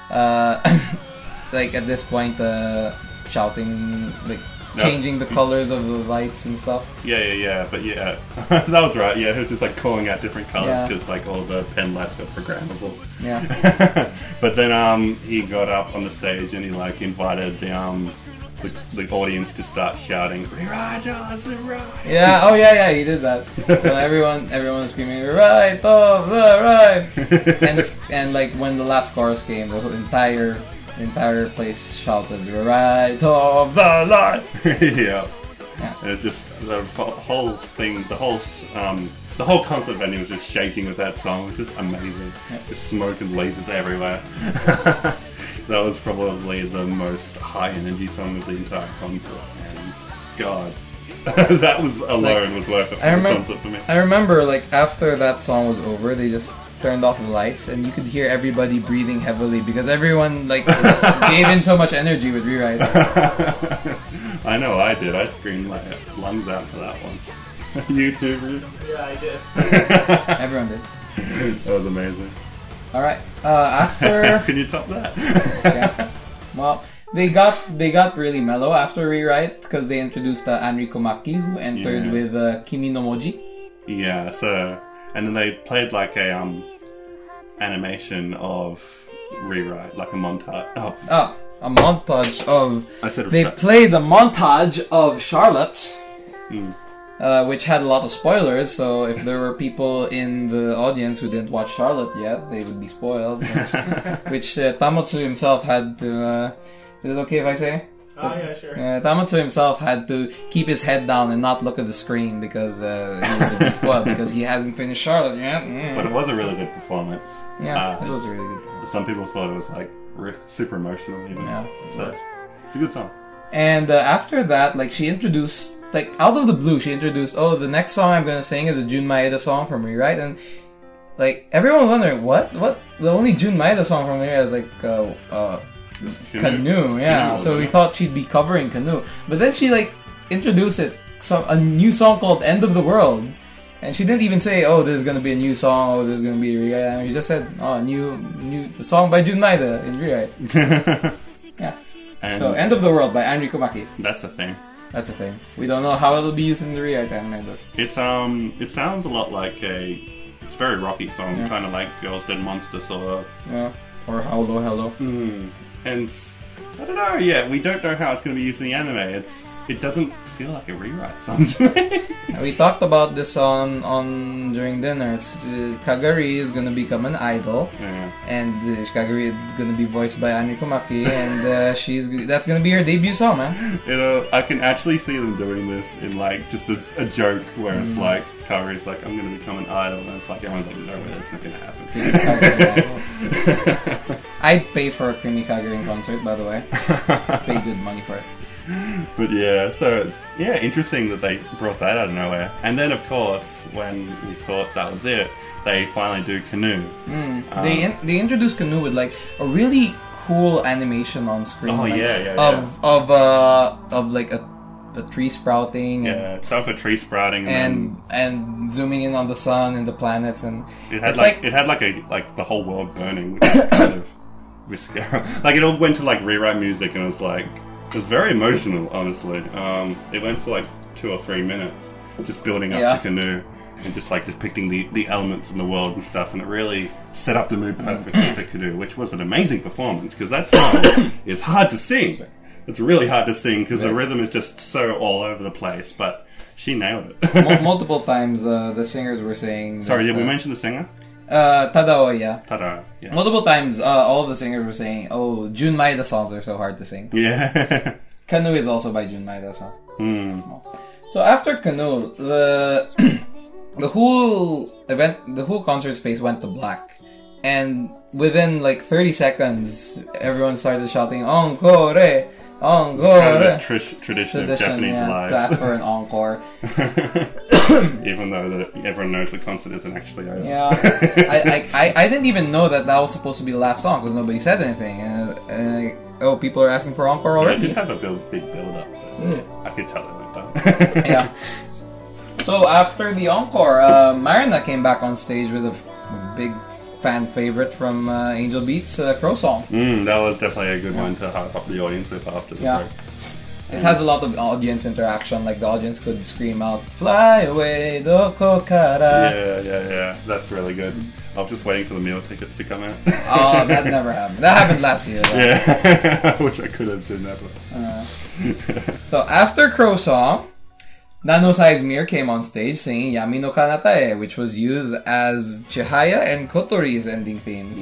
Speaker 2: Like at this point, shouting, like changing the colors of the lights and stuff.
Speaker 1: Yeah. But yeah, that was right. Yeah, he was just like calling out different colors because like all the pen lights got programmable.
Speaker 2: Yeah.
Speaker 1: But then he got up on the stage and he like invited the audience to start shouting, "Rewrite us, rewrite!"
Speaker 2: Yeah. Oh yeah. He did that. So everyone was screaming, "Rewrite of the right!" and like when the last chorus came, the entire place shouted, "Right of the line!"
Speaker 1: Yeah. And it's just the whole thing, the whole concert venue was just shaking with that song. It was just amazing.
Speaker 2: Yeah.
Speaker 1: Just smoke and lasers everywhere. That was probably the most high energy song of the entire concert. And God, that was alone was worth it for the concert for me.
Speaker 2: I remember like after that song was over, they just turned off the lights and you could hear everybody breathing heavily because everyone like gave in so much energy with Rewrite.
Speaker 1: I know I did. I screamed my lungs out for that one. You too, Bruce?
Speaker 3: Yeah, I did.
Speaker 2: Everyone did.
Speaker 1: That was amazing.
Speaker 2: Alright, after...
Speaker 1: Can you top that?
Speaker 2: Yeah. Well, they got really mellow after Rewrite because they introduced Anriko Maki, who entered with Kimi no Moji.
Speaker 1: Yeah, so... And then they played like a animation of Rewrite, like a montage.
Speaker 2: Oh, a montage of...
Speaker 1: They
Speaker 2: played the montage of Charlotte, which had a lot of spoilers, so if there were people in the audience who didn't watch Charlotte yet, they would be spoiled. Which Tamotsu himself had to... is it okay if I say?
Speaker 3: Oh, yeah, sure.
Speaker 2: Tamotsu himself had to keep his head down and not look at the screen because he would have been spoiled because he hasn't finished Charlotte yet.
Speaker 1: But it was a really good performance.
Speaker 2: Yeah, it was a really good performance.
Speaker 1: Some people thought it was like super emotional even.
Speaker 2: Yeah,
Speaker 1: so it's a good song.
Speaker 2: And after that, like she introduced, like out of the blue, she introduced, the next song I'm gonna sing is a Jun Maeda song from Rewrite, and like everyone was wondering what the only Jun Maeda song from Rewrite is like Canoe, yeah. So we thought she'd be covering Canoe, but then she like introduced a new song called "End of the World," and she didn't even say, "Oh, there's gonna be a new song. Oh, there's gonna be a Rewrite." I mean, she just said, "Oh, new song by Jun Maeda in Rewrite." Yeah.
Speaker 1: And
Speaker 2: so, "End of the World" by Anriko Maki.
Speaker 1: That's a thing.
Speaker 2: That's a thing. We don't know how it'll be used in the Rewrite anime, but
Speaker 1: it sounds a lot like it's a very rocky song, kind of like Girls Dead Monster sort of.
Speaker 2: Yeah. Or Hello.
Speaker 1: And I don't know. Yeah, we don't know how it's going to be used in the anime. it doesn't feel like a rewrite song to me.
Speaker 2: We talked about this on during dinner. It's, Kagari is gonna become an idol,
Speaker 1: Yeah.
Speaker 2: and Kagari is gonna be voiced by Anriko Maki, and that's gonna be her debut song, man.
Speaker 1: You know, I can actually see them doing this in like just a joke where it's like Kagari's like, I'm gonna become an idol, and it's like everyone's like, no way, that's not gonna happen.
Speaker 2: I'd pay for a Creamy Kagari concert, by the way. Pay good money for it.
Speaker 1: But yeah, so yeah, interesting that they brought that out of nowhere. And then of course, when we thought that was it, they finally do Canoe.
Speaker 2: They introduced Canoe with like a really cool animation on screen.
Speaker 1: Oh,
Speaker 2: like,
Speaker 1: yeah.
Speaker 2: of like a tree sprouting.
Speaker 1: Yeah, it started with tree sprouting
Speaker 2: and zooming in on the sun and the planets, and
Speaker 1: it had
Speaker 2: it's
Speaker 1: the whole world burning, which is kind of risky. Like it all went to like rewrite music, and it was very emotional, honestly. It went for like 2 or 3 minutes, just building up to Canoe and just like depicting the elements in the world and stuff, and it really set up the mood perfectly for Canoe, which was an amazing performance because that song is hard to sing. It's really hard to sing because the rhythm is just so all over the place, but she nailed it.
Speaker 2: Multiple times the singers were saying...
Speaker 1: Sorry, did we mention the singer?
Speaker 2: Tadao, yeah.
Speaker 1: Tadao, yeah.
Speaker 2: Multiple times all of the singers were saying, oh, Jun Maeda songs are so hard to sing.
Speaker 1: Yeah.
Speaker 2: Canoe is also by Jun Maeda, so... So after Canoe, the whole concert space went to black. And within like 30 seconds, everyone started shouting, Encore! Encore!
Speaker 1: Kind of a tradition of Japanese lives.
Speaker 2: To ask for an encore.
Speaker 1: Even though everyone knows the concert isn't actually over.
Speaker 2: Yeah. I didn't even know that was supposed to be the last song because nobody said anything. And people are asking for encore already.
Speaker 1: It did have a big build-up, but I could tell it went down.
Speaker 2: Yeah. So after the encore, Marina came back on stage with a big fan favorite from Angel Beats, Crow Song.
Speaker 1: That was definitely a good one to hype up the audience with after the break.
Speaker 2: It has a lot of audience interaction, like the audience could scream out, "Fly away, doko kara."
Speaker 1: Yeah. That's really good. I was just waiting for the meal tickets to come out.
Speaker 2: Oh, that never happened. That happened last year, though.
Speaker 1: Yeah. I wish I could have done that.
Speaker 2: So after Crow Song, Nano Size Mir came on stage singing Yami no Kanatae, which was used as Chihaya and Kotori's ending themes.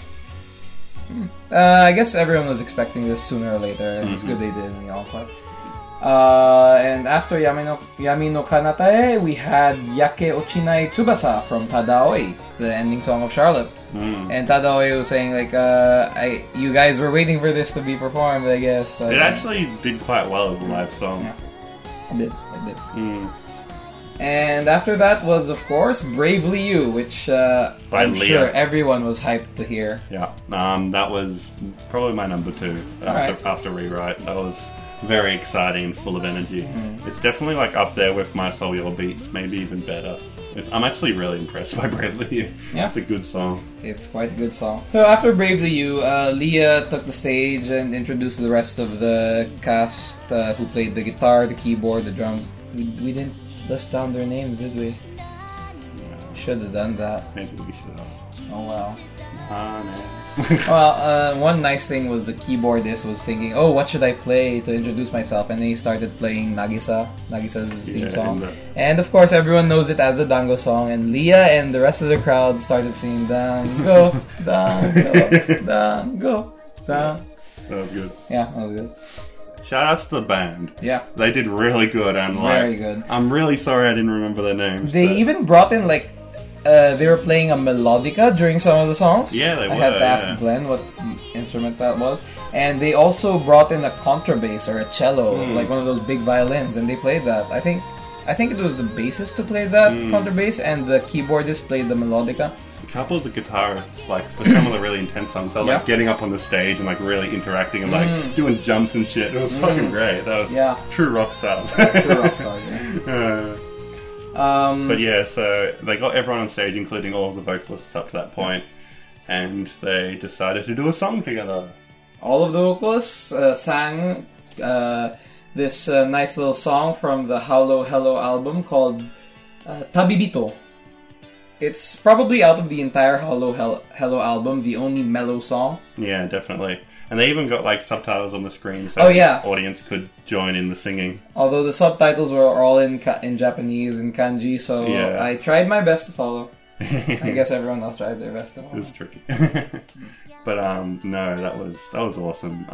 Speaker 2: I guess everyone was expecting this sooner or later, and it's good they did in the encore. And after Yami no Kanatae, we had Yake Ochinai Tsubasa from Tadaoi, the ending song of Charlotte. And Tadaoi was saying, like, you guys were waiting for this to be performed, I guess.
Speaker 1: It actually did quite well as a live song.
Speaker 2: Yeah. It did. And after that was, of course, Bravely You, which I'm sure everyone was hyped to hear.
Speaker 1: Yeah, that was probably my number 2 after Rewrite. That was very exciting and full of energy. It's definitely like up there with My Soul Your Beats, maybe even better. I'm actually really impressed by Bravely You.
Speaker 2: Yeah.
Speaker 1: It's a good song.
Speaker 2: It's quite a good song. So after Bravely You, Leah took the stage and introduced the rest of the cast who played the guitar, the keyboard, the drums. We didn't list down their names, did we?
Speaker 1: Yeah.
Speaker 2: Should have done that.
Speaker 1: Maybe we should have.
Speaker 2: Oh well.
Speaker 1: No.
Speaker 2: Well, one nice thing was the keyboardist was thinking, oh, what should I play to introduce myself? And then he started playing Nagisa's theme song. And of course, everyone knows it as the Dango song. And Leah and the rest of the crowd started singing Dango, Dango, Dango, Dango.
Speaker 1: That was good.
Speaker 2: Yeah, that was good.
Speaker 1: Shout outs to the band.
Speaker 2: Yeah.
Speaker 1: They did really good. And
Speaker 2: very good.
Speaker 1: I'm really sorry I didn't remember their names.
Speaker 2: They even brought in they were playing a melodica during some of the songs.
Speaker 1: Yeah, they were.
Speaker 2: I had to ask Glenn what instrument that was. And they also brought in a contrabass or a cello, like one of those big violins, and they played that. I think it was the bassist who played that contrabass, and the keyboardist played the melodica.
Speaker 1: A couple of the guitarists, like for some of the really intense songs, they're like getting up on the stage and like really interacting and like doing jumps and shit. It was fucking great. That was true rock stars.
Speaker 2: True rock stars, yeah.
Speaker 1: But yeah, so they got everyone on stage, including all of the vocalists up to that point, and they decided to do a song together.
Speaker 2: All of the vocalists sang this nice little song from the Hello Hello album called Tabibito. It's probably out of the entire Hello album, the only mellow song.
Speaker 1: Yeah, definitely. And they even got like subtitles on the screen, so
Speaker 2: Oh, yeah.
Speaker 1: the audience could join in the singing.
Speaker 2: Although the subtitles were all in Japanese and kanji, so
Speaker 1: Yeah.
Speaker 2: I tried my best to follow. I guess everyone else tried their best to
Speaker 1: It
Speaker 2: follow.
Speaker 1: was tricky. But no, that was awesome.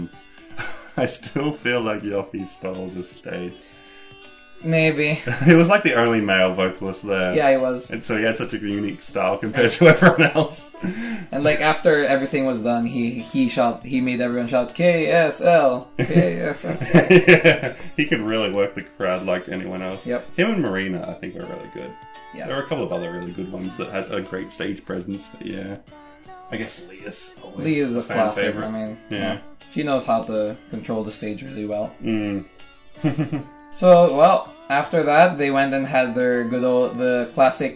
Speaker 1: I still feel like Yoffie stole the stage.
Speaker 2: Maybe.
Speaker 1: He was like the only male vocalist there.
Speaker 2: Yeah, he was.
Speaker 1: And so he had such a unique style compared to everyone else.
Speaker 2: And like after everything was done, he made everyone shout KSL, KSL.
Speaker 1: Yeah, he could really work the crowd like anyone else.
Speaker 2: Yep.
Speaker 1: Him and Marina, I think, are really good.
Speaker 2: Yeah.
Speaker 1: There were a couple of other really good ones that had a great stage presence, but yeah. I guess Leah's always
Speaker 2: Lee is a
Speaker 1: fan
Speaker 2: classic.
Speaker 1: favorite.
Speaker 2: I mean,
Speaker 1: Yeah.
Speaker 2: she knows how to control the stage really well.
Speaker 1: Mm.
Speaker 2: So, well, after that, they went and had their the classic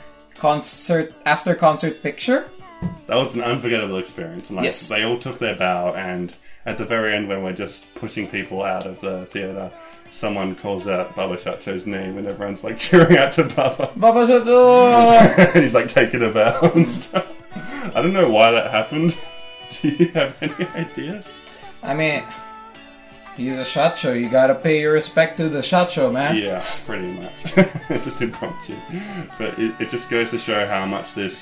Speaker 2: after concert picture.
Speaker 1: That was an unforgettable experience. And like,
Speaker 2: Yes.
Speaker 1: they all took their bow, and at the very end, when we're just pushing people out of the theatre, someone calls out Baba Shacho's name, and everyone's like cheering out to Baba.
Speaker 2: Baba Shacho!
Speaker 1: And he's like taking a bow and stuff. I don't know why that happened. Do you have any idea?
Speaker 2: I mean, he's a Shacho. You gotta pay your respect to the Shacho, man.
Speaker 1: Yeah, pretty much. Just impromptu. But it just goes to show how much the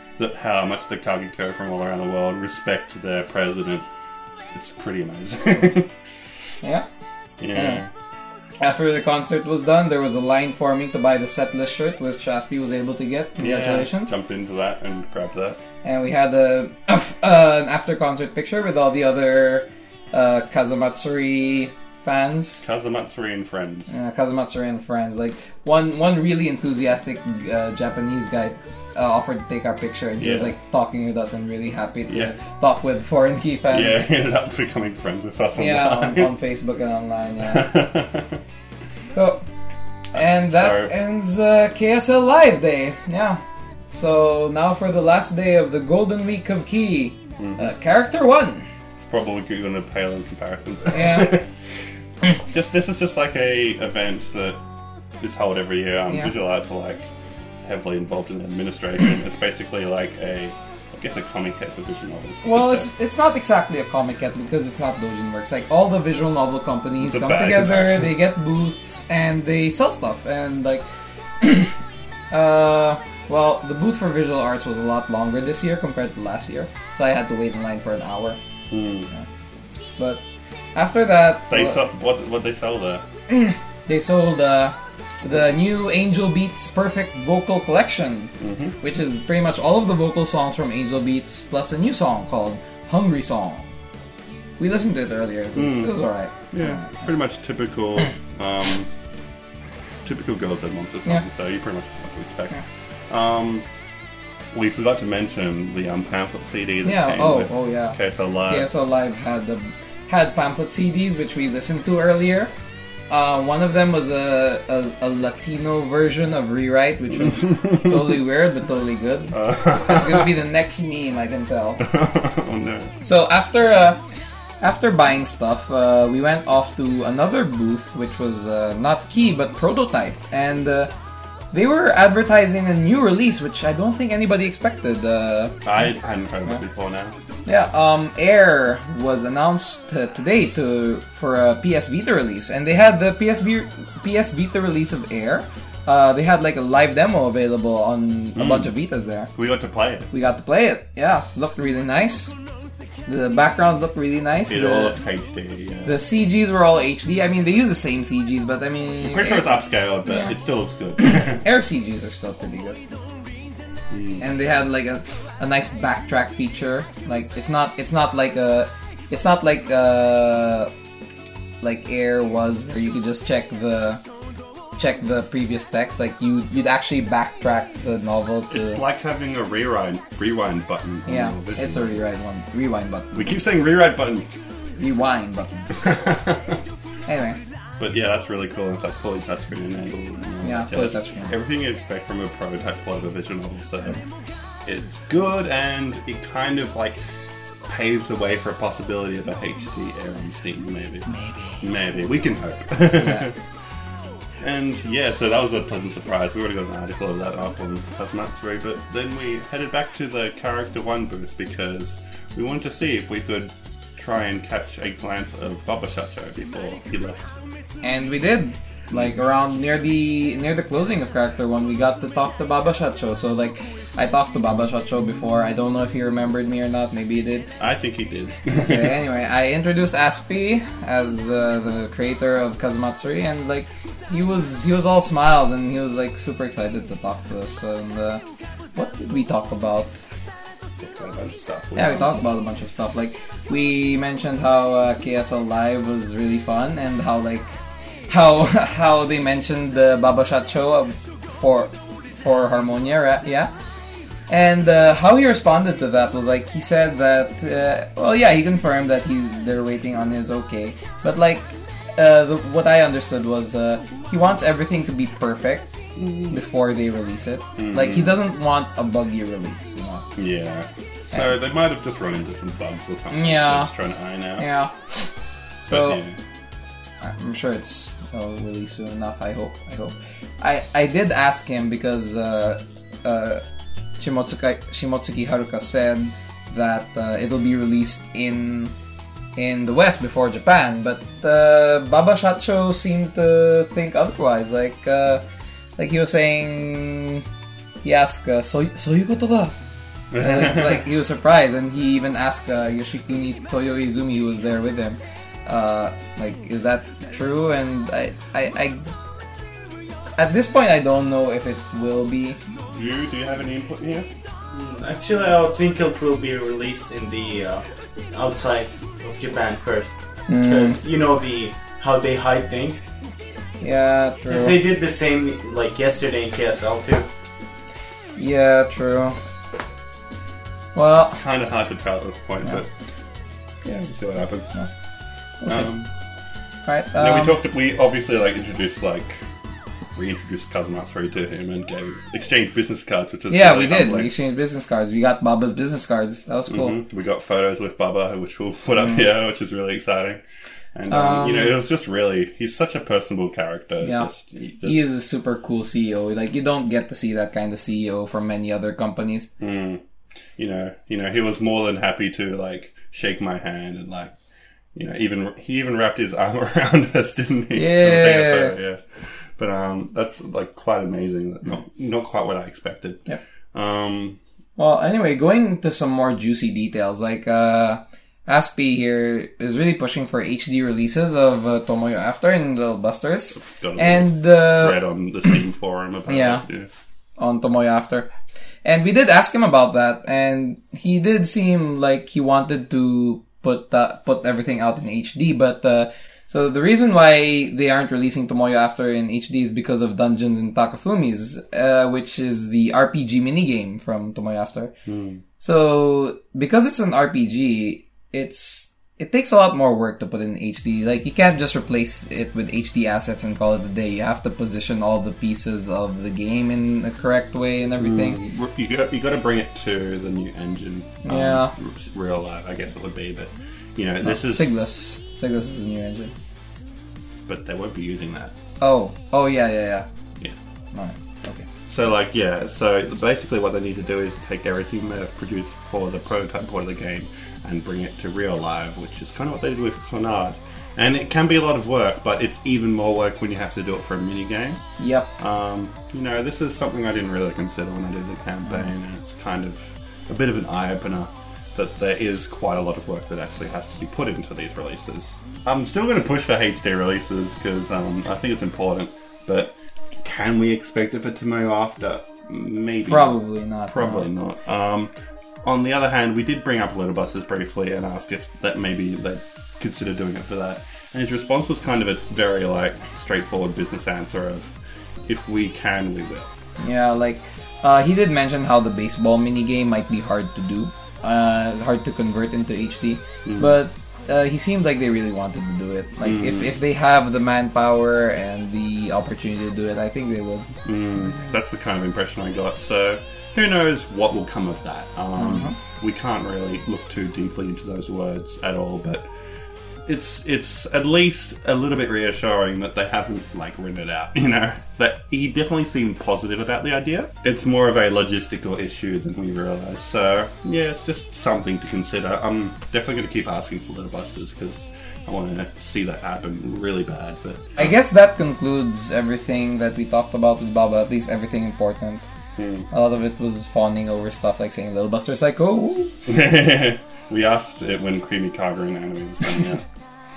Speaker 1: Kageko from all around the world respect their president. It's pretty amazing.
Speaker 2: Yeah.
Speaker 1: Yeah.
Speaker 2: After the concert was done, there was a line forming to buy the setlist shirt, which Shaspi was able to get. Congratulations.
Speaker 1: Yeah, jumped into that and grabbed that.
Speaker 2: And we had an after-concert picture with all the other Kazumatsuri fans.
Speaker 1: Kazumatsuri and friends.
Speaker 2: Kazumatsuri and friends. Like, one really enthusiastic Japanese guy offered to take our picture, and he was like talking with us and really happy to talk with foreign key fans.
Speaker 1: Yeah, he ended up becoming friends with us online.
Speaker 2: Yeah, on Facebook and online, yeah. So, and that ends KSL Live Day, yeah. So, now for the last day of the Golden Week of Key, Character 1.
Speaker 1: It's probably going to pale in comparison.
Speaker 2: Yeah.
Speaker 1: This is just like a event that is held every year. Visual Arts are like heavily involved in administration. It's basically like a comic kit for visual novels.
Speaker 2: Well, it's not exactly a comic yet because it's not Dojin Works. Like, all the visual novel companies come together, they get booths, and they sell stuff. And like, well, the booth for visual arts was a lot longer this year compared to last year, so I had to wait in line for an hour. Yeah. But after that,
Speaker 1: what they sell there?
Speaker 2: They sold the new Angel Beats Perfect Vocal Collection, which is pretty much all of the vocal songs from Angel Beats plus a new song called Hungry Song. We listened to it earlier. It was alright.
Speaker 1: Yeah, pretty much typical Girls Dead Monster song.
Speaker 2: Yeah.
Speaker 1: So you pretty much know what to expect. Yeah. We forgot to mention the pamphlet CD that came with KSL Live.
Speaker 2: KSL Live had pamphlet CDs, which we listened to earlier. One of them was a Latino version of Rewrite, which was totally weird but totally good. It's gonna be the next meme, I can tell.
Speaker 1: Oh no!
Speaker 2: So after buying stuff, we went off to another booth, which was not Key but Prototype, and they were advertising a new release, which I don't think anybody expected.
Speaker 1: I hadn't heard of it before now.
Speaker 2: Yeah, Air was announced today for a PS Vita release, and they had the PS Vita release of Air. They had like a live demo available on a bunch of Vitas there.
Speaker 1: We got to play it.
Speaker 2: We got to play it. Yeah, looked really nice. The backgrounds looked really nice.
Speaker 1: It all looks HD. Yeah.
Speaker 2: The CGs were all HD. I mean, they use the same CGs, but I mean,
Speaker 1: I'm pretty sure it's upscaled, but it still looks good.
Speaker 2: Air CGs are still pretty good. And they had like a nice backtrack feature. Like it's not like Air was, where you could just check the previous text. Like you'd actually backtrack the novel to.
Speaker 1: It's like having a rewind button.
Speaker 2: Yeah, it's a rewind button.
Speaker 1: We keep saying rewrite button.
Speaker 2: Rewind button. Anyway.
Speaker 1: But yeah, that's really cool. It's like fully touchscreen enabled.
Speaker 2: Yeah, fully touchscreen.
Speaker 1: Everything you expect from a prototype quality visual novel. So it's good, and it kind of like paves the way for a possibility of a HD Air on Steam. Maybe we can hope.
Speaker 2: Yeah.
Speaker 1: And yeah, so that was a pleasant surprise. We already got an article of that up on Kazumatsuri, but then we headed back to the Character 1 booth because we wanted to see if we could try and catch a glance of Baba Shacho before he left.
Speaker 2: And we did. Like around near the closing of Character 1, we got to talk to Baba Shacho. So like, I talked to Baba Shacho before. I don't know if he remembered me or not. Maybe he did.
Speaker 1: I think he did.
Speaker 2: Okay, anyway, I introduced Aspie as the creator of Kazumatsuri, and like he was all smiles, and he was like super excited to talk to us. And what did we talk about?
Speaker 1: A bunch of stuff.
Speaker 2: Yeah, we talked about a bunch of stuff. Like we mentioned how KSL Live was really fun, and how like how they mentioned the Baba Shacho for Harmonia, right? Yeah. And how he responded to that was like, he said that well, yeah, he confirmed that they're waiting on his okay, but like what I understood was he wants everything to be perfect before they release it. Like he doesn't want a buggy release, you know.
Speaker 1: Yeah. So they might have just run into some bugs or something.
Speaker 2: Yeah.
Speaker 1: They're just trying to iron out.
Speaker 2: Yeah. So
Speaker 1: But, yeah.
Speaker 2: I'm sure it's release soon enough. I hope. I did ask him because Shimotsuki Haruka said that it'll be released in the West before Japan, but Baba Shacho seemed to think otherwise. Like he was saying, he asked, "So yukoto da?" like he was surprised, and he even asked Yoshikuni Toyo Izumi, who was there with him, like, is that true? And I at this point I don't know if it will be.
Speaker 1: Do you have any input here?
Speaker 3: Actually, I think it will be released in the outside of Japan first, because you know how they hide things.
Speaker 2: Yeah, true.
Speaker 3: Because they did the same like yesterday in KSL too.
Speaker 2: Yeah, true. Well,
Speaker 1: It's kind of hard to tell at this point,
Speaker 2: Yeah.
Speaker 1: but yeah, we'll see what happens.
Speaker 2: we'll see. Alright.
Speaker 1: We obviously reintroduced Kazumatsuri to him and exchanged business cards, which was
Speaker 2: Yeah,
Speaker 1: really
Speaker 2: we did.
Speaker 1: humbling.
Speaker 2: We exchanged business cards. We got Baba's business cards. That was cool.
Speaker 1: We got photos with Baba, which we'll put up here, which is really exciting. And it was just he's such a personable character.
Speaker 2: Yeah. He is a super cool CEO. Like, you don't get to see that kind of CEO from many other companies.
Speaker 1: He was more than happy to like shake my hand and like, he even wrapped his arm around us, didn't he?
Speaker 2: Yeah.
Speaker 1: Yeah. But that's like quite amazing. Not quite what I expected.
Speaker 2: Yeah.
Speaker 1: Well,
Speaker 2: anyway, going into some more juicy details, like Aspie here is really pushing for HD releases of Tomoyo After and Little Busters,
Speaker 1: got a
Speaker 2: and
Speaker 1: thread on the Steam forum about
Speaker 2: Yeah.
Speaker 1: it. Yeah.
Speaker 2: on Tomoyo After. And we did ask him about that, and he did seem like he wanted to put everything out in HD, but so the reason why they aren't releasing Tomoyo After in HD is because of Dungeons and Takafumis, which is the RPG minigame from Tomoyo After. So because it's an RPG, it takes a lot more work to put in HD. Like, you can't just replace it with HD assets and call it a day. You have to position all the pieces of the game in the correct way and everything.
Speaker 1: You got to bring it to the new engine.
Speaker 2: Yeah.
Speaker 1: Real life, I guess it would be, but this is.
Speaker 2: Siglus. Siglus is a new engine.
Speaker 1: But they won't be using that.
Speaker 2: Oh, yeah.
Speaker 1: Yeah.
Speaker 2: Alright, okay.
Speaker 1: So so basically what they need to do is take everything they've produced for the prototype part of the game and bring it to real live, which is kind of what they did with Clannad. And it can be a lot of work, but it's even more work when you have to do it for a minigame.
Speaker 2: Yep.
Speaker 1: This is something I didn't really consider when I did the campaign, and it's kind of a bit of an eye-opener that there is quite a lot of work that actually has to be put into these releases. I'm still going to push for HD releases because I think it's important, but can we expect it for Tomoyo After? Maybe.
Speaker 2: Probably not.
Speaker 1: Probably not. On the other hand, we did bring up Little Busters briefly and ask if that maybe they'd consider doing it for that. And his response was kind of a very straightforward business answer of, if we can, we will.
Speaker 2: Yeah, he did mention how the baseball minigame might be hard to do. Hard to convert into HD. But he seemed like they really wanted to do it. Like, if they have the manpower and the opportunity to do it, I think they would.
Speaker 1: That's the kind of impression I got. So, who knows what will come of that. We can't really look too deeply into those words at all, but it's at least a little bit reassuring that they haven't like written it out. You know, that he definitely seemed positive about the idea. It's more of a logistical issue than we realised. So yeah, it's just something to consider. I'm definitely going to keep asking for Little Busters because I want to see that happen really bad. But
Speaker 2: I guess that concludes everything that we talked about with Baba. At least everything important. A lot of it was fawning over stuff like saying Little Buster Psycho.
Speaker 1: We asked it when Creamy Kagura anime was coming out.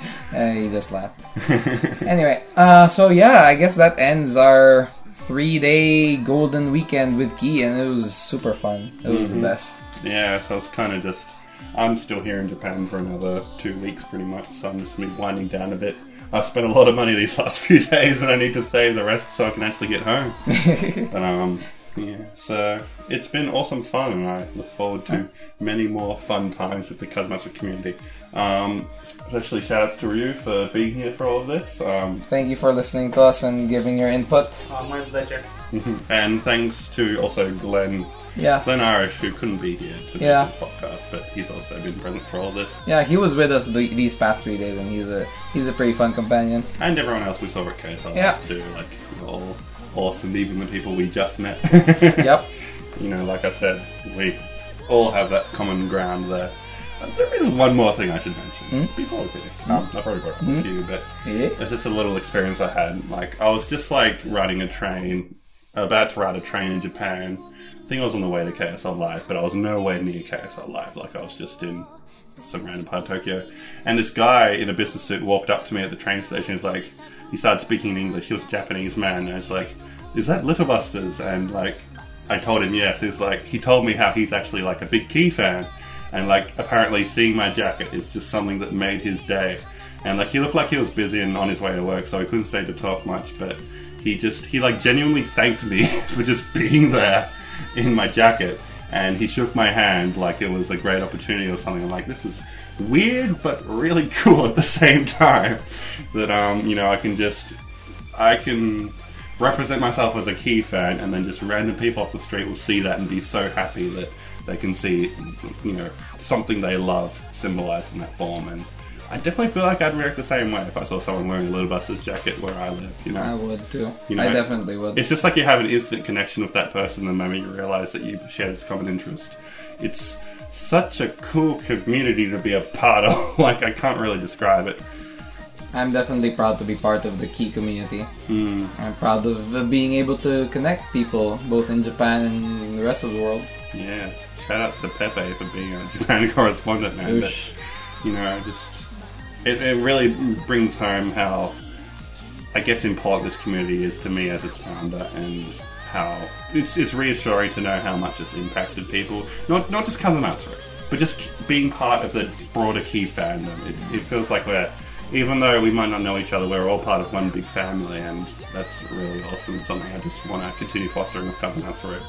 Speaker 2: He just laughed. Anyway, so yeah, I guess that ends our 3-day golden weekend with Key, and it was super fun. It was the best.
Speaker 1: Yeah, so it's kind of just... I'm still here in Japan for another 2 weeks pretty much, so I'm just going to be winding down a bit. I've spent a lot of money these last few days, and I need to save the rest so I can actually get home. But, yeah, so it's been awesome fun, and I look forward to many more fun times with the Kazumatsu community. Especially shout outs to Ryu for being here for all of this.
Speaker 2: Thank you for listening to us and giving your input.
Speaker 3: My pleasure.
Speaker 1: And thanks to also Glenn Irish, who couldn't be here to do this podcast, but he's also been present for all this.
Speaker 2: Yeah, he was with us these past 3 days, and he's a pretty fun companion.
Speaker 1: And everyone else we saw at KSL too, like all awesome, even the people we just met.
Speaker 2: Yep.
Speaker 1: You know, like I said, we all have that common ground there. There is one more thing I should mention before we finish. I probably brought it up to you, but it's just a little experience I had. Like, I was just like riding a train, about to ride a train in Japan. I think I was on the way to KSL Live, but I was nowhere near KSL Live. Like, I was just in some random part of Tokyo. And this guy in a business suit walked up to me at the train station. He's like, he started speaking in English. He was a Japanese man. And I was like, is that Little Busters? And like, I told him yes. He was like, he told me how he's actually like a big Key fan. And like, apparently seeing my jacket is just something that made his day. And like, he looked like he was busy and on his way to work, so he couldn't stay to talk much. But he like genuinely thanked me for just being there in my jacket. And he shook my hand like it was a great opportunity or something. I'm like, this is weird, but really cool at the same time. That, you know, I can represent myself as a Key fan, and then just random people off the street will see that and be so happy that they can see, you know, something they love symbolized in that form. And I definitely feel like I'd react the same way if I saw someone wearing a Little Busters jacket where I live, you know.
Speaker 2: I would too.
Speaker 1: You know,
Speaker 2: I definitely would.
Speaker 1: It's just like you have an instant connection with that person the moment you realise that you share this common interest. It's such a cool community to be a part of. Like, I can't really describe it.
Speaker 2: I'm definitely proud to be part of the Key community. I'm proud of being able to connect people, both in Japan and in the rest of the world.
Speaker 1: Yeah. Shout out to Pepe for being a Japan correspondent, man. But, you know, it really brings home how, I guess, important this community is to me as its founder, and how it's reassuring to know how much it's impacted people. Not just Kazumatsu, but just being part of the broader Key fandom. It feels like even though we might not know each other, we're all part of one big family, and that's really awesome. Something I just want to continue fostering with Kazumatsu.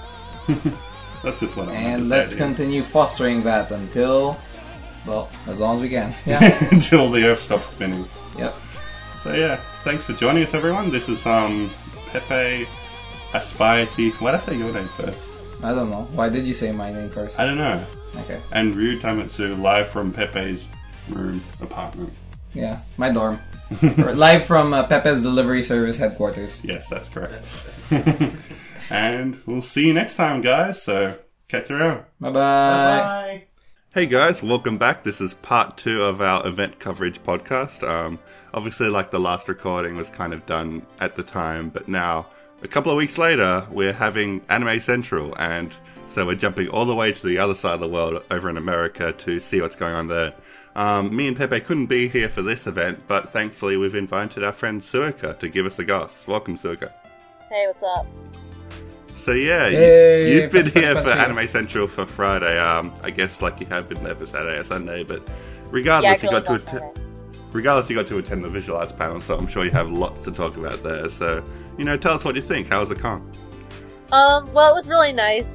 Speaker 1: That's just what I want to say.
Speaker 2: And let's continue fostering that until, well, as long as we can. Yeah.
Speaker 1: Until the Earth stops spinning.
Speaker 2: Yep.
Speaker 1: So yeah, thanks for joining us, everyone. This is Pepe Aspiety. Why did I say your name first?
Speaker 2: I don't know. Why did you say my name first?
Speaker 1: I don't know.
Speaker 2: Okay.
Speaker 1: And Ryu Tamatsu, live from Pepe's apartment.
Speaker 2: Yeah, my dorm. Live from Pepe's delivery service headquarters.
Speaker 1: Yes, that's correct. And we'll see you next time, guys. So, catch you around.
Speaker 2: Bye-bye.
Speaker 3: Bye.
Speaker 1: Hey guys, welcome back. This is part 2 of our event coverage podcast. Obviously, like the last recording was kind of done at the time, but now, a couple of weeks later, we're having Anime Central, and so we're jumping all the way to the other side of the world over in America to see what's going on there. Me and Pepe couldn't be here for this event, but thankfully we've invited our friend Suika to give us a goss. Welcome, Suika.
Speaker 4: Hey, what's up?
Speaker 1: So yeah,
Speaker 2: Hey,
Speaker 1: you've been here for Anime Central for Friday. I guess like you have been there for Saturday or Sunday, but regardless, you got to attend the visual arts panel, so I'm sure you have lots to talk about there. So, you know, tell us what you think. How was the con?
Speaker 4: Well, it was really nice.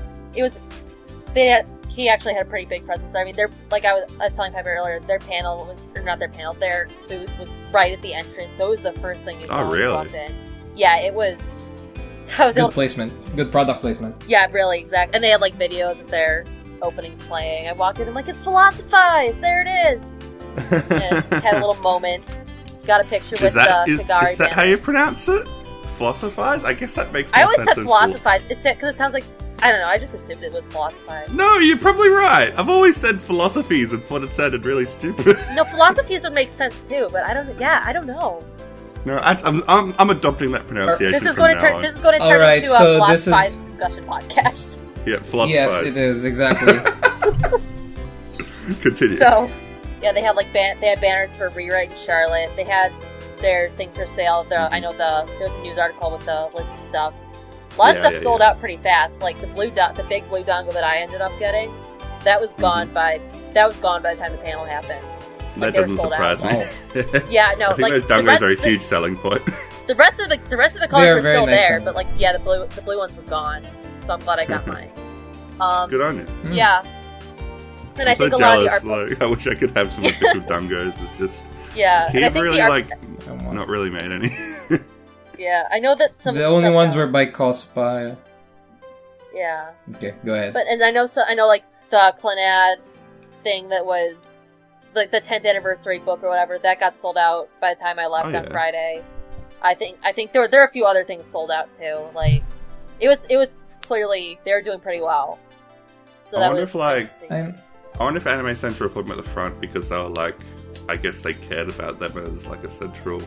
Speaker 4: He actually had a pretty big presence there. I mean, I was telling Pepper earlier, their booth was right at the entrance, so it was the first thing you saw when you walked in. Yeah, it was. So
Speaker 2: good placement. Good product placement.
Speaker 4: Yeah, really, exactly. And they had like videos of their openings playing. I walked in and I'm like, it's Philosophize! There it is! and had a little moment. Got a picture with Kagari.
Speaker 1: Is that how you pronounce it? Philosophize? I guess that makes more sense.
Speaker 4: I always said philosophize. Because it sounds like, I don't know, I just assumed it was philosophize.
Speaker 1: No, you're probably right. I've always said philosophies and thought it sounded really stupid.
Speaker 4: No, philosophies would make sense too, but I don't know.
Speaker 1: No, I'm adopting that pronunciation
Speaker 4: This is going to turn into a philosophize discussion podcast.
Speaker 1: Yeah, philosophize.
Speaker 2: Yes, it is, exactly.
Speaker 1: Continue.
Speaker 4: So, yeah, they had they had banners for rewriting Charlotte. They had their things for sale. I know there was a news article with the list of stuff. A lot of stuff sold out pretty fast. Like the big blue dongle that I ended up getting, that was gone by the time the panel happened.
Speaker 1: That doesn't surprise me.
Speaker 4: Yeah, no,
Speaker 1: I think those dongles are a huge selling point.
Speaker 4: The rest of the colors were still there, but the blue ones were gone. So I'm glad I got mine.
Speaker 1: Good on you.
Speaker 4: Yeah. And I think
Speaker 1: so
Speaker 4: a lot of the
Speaker 1: jealous,
Speaker 4: art books...
Speaker 1: I wish I could have some official dongos. It's just...
Speaker 4: Yeah,
Speaker 1: and I think really, not really made any.
Speaker 4: Yeah, I know that some...
Speaker 2: The only ones were by Cospa.
Speaker 4: Yeah.
Speaker 2: Okay, go ahead.
Speaker 4: But, and I know like, the Clannad thing that was... Like, the 10th anniversary book or whatever, that got sold out by the time I left on Friday. I think there are a few other things sold out, too. Like, it was clearly... They were doing pretty well. So I
Speaker 1: wonder if Anime Central put them at the front because they were like, I guess they cared about them as like a central.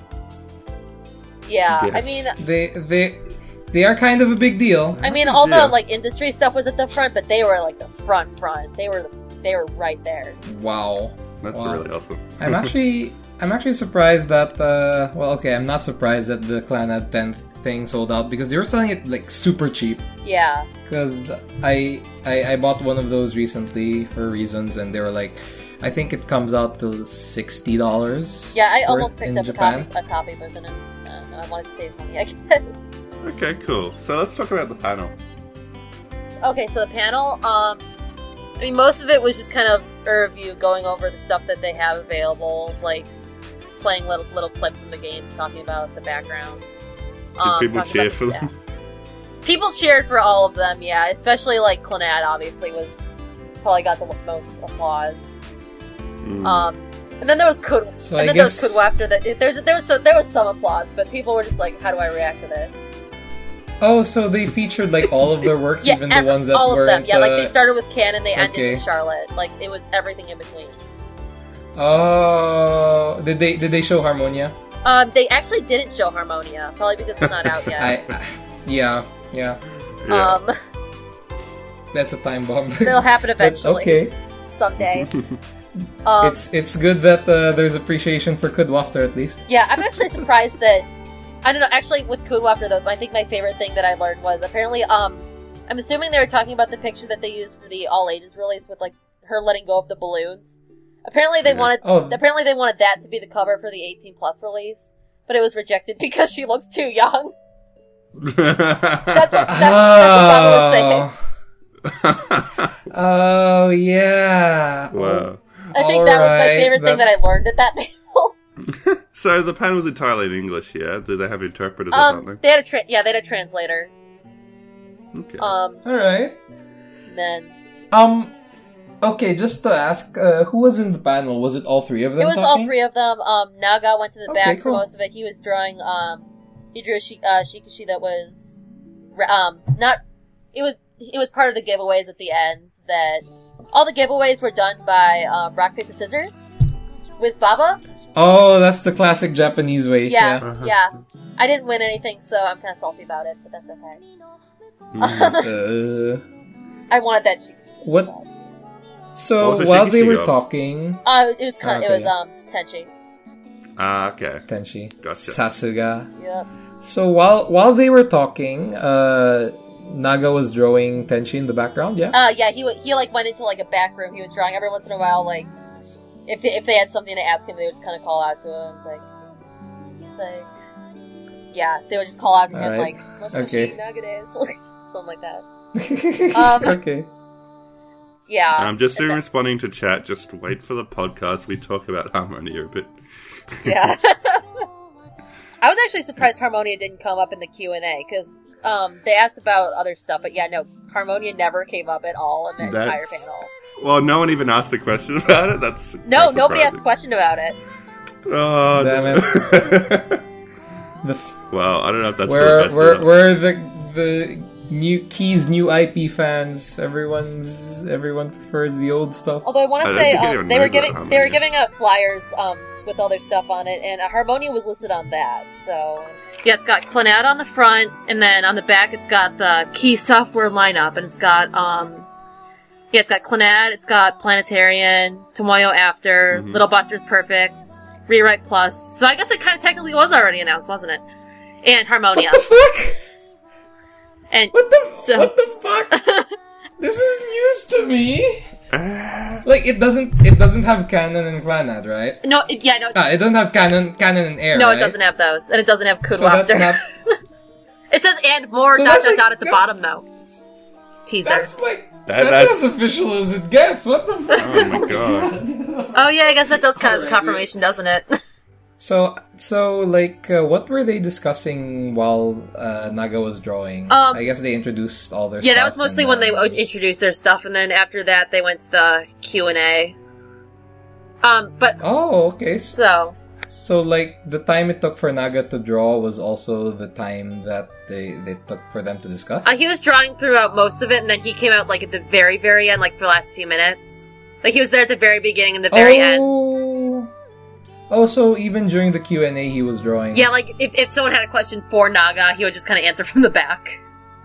Speaker 4: Yeah, I mean,
Speaker 2: they are kind of a big deal.
Speaker 4: I mean, all the like industry stuff was at the front, but they were like the front. They were right there.
Speaker 2: Wow,
Speaker 1: that's really awesome.
Speaker 2: I'm actually surprised that. I'm not surprised that the Clannad 10th thing sold out because they were selling it like super cheap.
Speaker 4: Yeah.
Speaker 2: Because I bought one of those recently for reasons, and they were like, I think it comes out to $60.
Speaker 4: Yeah, I almost picked up a copy, but then I wanted to save money, I guess.
Speaker 1: Okay, cool. So let's talk about the panel.
Speaker 4: Okay, so the panel, I mean, most of it was just kind of a review, going over the stuff that they have available, like playing little clips from the games, talking about the backgrounds.
Speaker 1: Did people cheer for them?
Speaker 4: People cheered for all of them, yeah. Especially, like, Clannad, obviously, probably got the most applause. And then there was Kudwa.
Speaker 2: So
Speaker 4: there was Kudwa after that. There was some applause, but people were just like, how do I react to this?
Speaker 2: Oh, so they featured, like, all of their works, even the ones that
Speaker 4: all
Speaker 2: weren't...
Speaker 4: All of them, yeah. Like, they started with Ken and they ended with Charlotte. Like, it was everything in between.
Speaker 2: Oh... Did they show Harmonia?
Speaker 4: They actually didn't show Harmonia, probably because it's not out yet.
Speaker 2: Yeah. That's a time bomb.
Speaker 4: It'll happen eventually.
Speaker 2: Okay.
Speaker 4: Someday.
Speaker 2: It's good that there's appreciation for Kudwafter at least.
Speaker 4: Yeah, I'm actually surprised that... I don't know, actually with Kudwafter though, I think my favorite thing that I learned was apparently, I'm assuming they were talking about the picture that they used for the All Ages release with, like, her letting go of the balloons. Apparently they wanted that to be the cover for the 18+ release, but it was rejected because she looks too young. That's what Baba was saying.
Speaker 2: Oh, yeah.
Speaker 1: Wow.
Speaker 4: I think that was my favorite thing that I learned at that panel.
Speaker 1: So the panel was entirely in English, yeah? Did they have interpreters or something?
Speaker 4: They had a translator.
Speaker 1: Okay.
Speaker 2: Alright.
Speaker 4: Then...
Speaker 2: Okay, just to ask, who was in the panel? Was it all three of them?
Speaker 4: It was all three of them. Naga went to the back for
Speaker 2: cool.
Speaker 4: most of it. He was drawing, he drew Shikashi that was, it was part of the giveaways at the end, that all the giveaways were done by, rock, paper, scissors, with Baba.
Speaker 2: Oh, that's the classic Japanese way. Yeah.
Speaker 4: Yeah. I didn't win anything, so I'm kind of salty about it, but that's okay. I wanted that Shikashi.
Speaker 2: What? So while they were talking,
Speaker 4: it was Tenchi.
Speaker 1: Okay.
Speaker 2: Tenchi.
Speaker 1: Gotcha.
Speaker 2: Sasuga.
Speaker 4: Yep.
Speaker 2: So while they were talking, Naga was drawing Tenchi in the background. Yeah.
Speaker 4: Yeah. He like went into like a back room. He was drawing every once in a while. Like if they had something to ask him, they would just kind of call out to him. Like yeah, they would just call out to him like, "What's Naga days?" Something like that.
Speaker 2: Okay.
Speaker 4: Yeah.
Speaker 1: I'm just responding to chat. Just wait for the podcast. We talk about Harmonia a bit.
Speaker 4: Yeah. I was actually surprised Harmonia didn't come up in the Q&A, because they asked about other stuff, but yeah, no, Harmonia never came up at all in the entire panel.
Speaker 1: Well, no one even asked a question about it. That's
Speaker 4: no, nobody asked a question about it.
Speaker 1: Oh,
Speaker 2: damn it!
Speaker 1: Well, I don't know if that's
Speaker 2: where the new Keys new IP fans. Everyone prefers the old stuff.
Speaker 4: Although I want to say they were giving out flyers with all their stuff on it, and Harmonia was listed on that. So yeah, it's got Clannad on the front, and then on the back it's got the Key software lineup, and it's got it's got Clannad, it's got Planetarian, Tomoyo After, Little Buster's Perfect, Rewrite Plus. So I guess it kind of technically was already announced, wasn't it? And Harmonia.
Speaker 2: What the fuck?
Speaker 4: And
Speaker 2: what the fuck? This is news to me. Like it doesn't have Canon and Clannad, right?
Speaker 4: No,
Speaker 2: it doesn't have Canon and Air.
Speaker 4: No,
Speaker 2: right?
Speaker 4: It doesn't have those, and it doesn't have Kudo
Speaker 2: So that's
Speaker 4: After.
Speaker 2: not...
Speaker 4: It says and more
Speaker 2: So
Speaker 4: dot
Speaker 2: that's
Speaker 4: dot
Speaker 2: like-
Speaker 4: dot at the bottom though. Teaser.
Speaker 2: That's like
Speaker 1: That's
Speaker 2: that's as official as it gets. What the fuck?
Speaker 1: Oh my god.
Speaker 4: Oh yeah, I guess that does kind of
Speaker 2: Alrighty.
Speaker 4: confirmation, doesn't it?
Speaker 2: So like, what were they discussing while Naga was drawing? I guess they introduced all their stuff.
Speaker 4: Yeah, that was mostly when they introduced their stuff, and then after that they went to the Q&A. But
Speaker 2: Oh, okay.
Speaker 4: so
Speaker 2: So like the time it took for Naga to draw was also the time that they took for them to discuss.
Speaker 4: he was drawing throughout most of it, and then he came out like at the very, very end, like for the last few minutes. Like he was there at the very beginning and the very end.
Speaker 2: Oh, so even during the Q&A he was drawing.
Speaker 4: Yeah, like if someone had a question for Naga, he would just kind of answer from the back.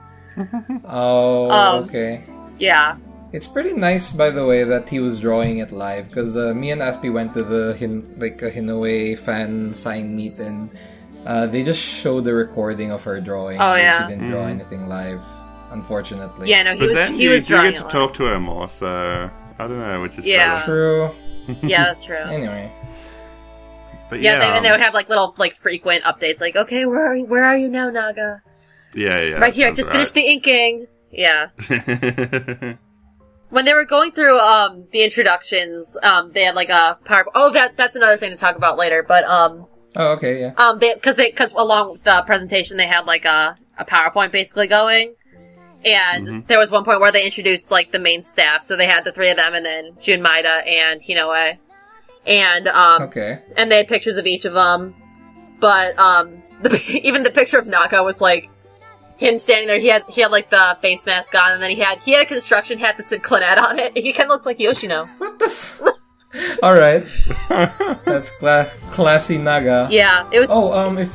Speaker 2: Oh, okay.
Speaker 4: Yeah.
Speaker 2: It's pretty nice, by the way, that he was drawing it live, because me and Aspie went to the Hinoue fan sign meet, and they just showed the recording of her drawing.
Speaker 4: Oh, yeah.
Speaker 2: She didn't draw anything live, unfortunately.
Speaker 4: Yeah, no, he was
Speaker 1: you
Speaker 4: drawing
Speaker 1: get to
Speaker 4: a lot.
Speaker 1: talk to her more, so I don't know, which is
Speaker 4: Yeah.
Speaker 1: better.
Speaker 2: True.
Speaker 4: Yeah, that's true.
Speaker 2: Anyway.
Speaker 1: But
Speaker 4: Yeah, and they would have like little like frequent updates, like, okay, where are you now, Naga?
Speaker 1: yeah,
Speaker 4: Right here, just finished the inking. Yeah. When they were going through the introductions, they had like a PowerPoint. Oh, that's another thing to talk about later. But
Speaker 2: Oh, okay, yeah.
Speaker 4: because along with the presentation, they had like a PowerPoint basically going, and there was one point where they introduced like the main staff. So they had the three of them, and then Jun Maeda and Hinoue, and
Speaker 2: Okay.
Speaker 4: and they had pictures of each of them. But even the picture of Naga was like him standing there. He had like the face mask on, and then he had a construction hat that said Clannad on it. He kind of looked like Yoshino.
Speaker 2: What the Alright. That's classy Naga.
Speaker 4: Yeah, it was.
Speaker 2: Oh,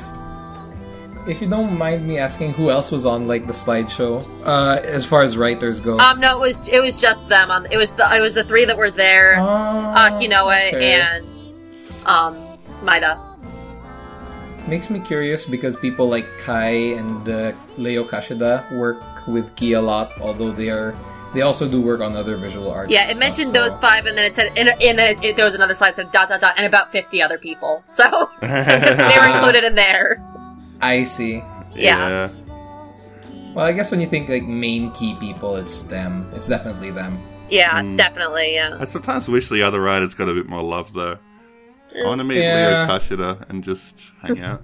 Speaker 2: if you don't mind me asking, who else was on like the slideshow? As far as writers go.
Speaker 4: No, it was just them. It was the three that were there. Hinoue
Speaker 2: okay.
Speaker 4: and Maeda.
Speaker 2: Makes me curious because people like Kai and Leo Kashida work with Key a lot, although they also do work on other visual arts.
Speaker 4: Yeah, it mentioned
Speaker 2: stuff,
Speaker 4: those five, and then it said there was another slide that said ... and about 50 other people. So because they were included in there.
Speaker 2: I see.
Speaker 4: Yeah.
Speaker 2: Well, I guess when you think like main Key people, it's them. It's definitely them.
Speaker 4: Yeah, definitely. Yeah.
Speaker 1: I sometimes wish the other writers got a bit more love, though. I want to meet
Speaker 2: Yeah.
Speaker 1: Leo Kashida and just hang out.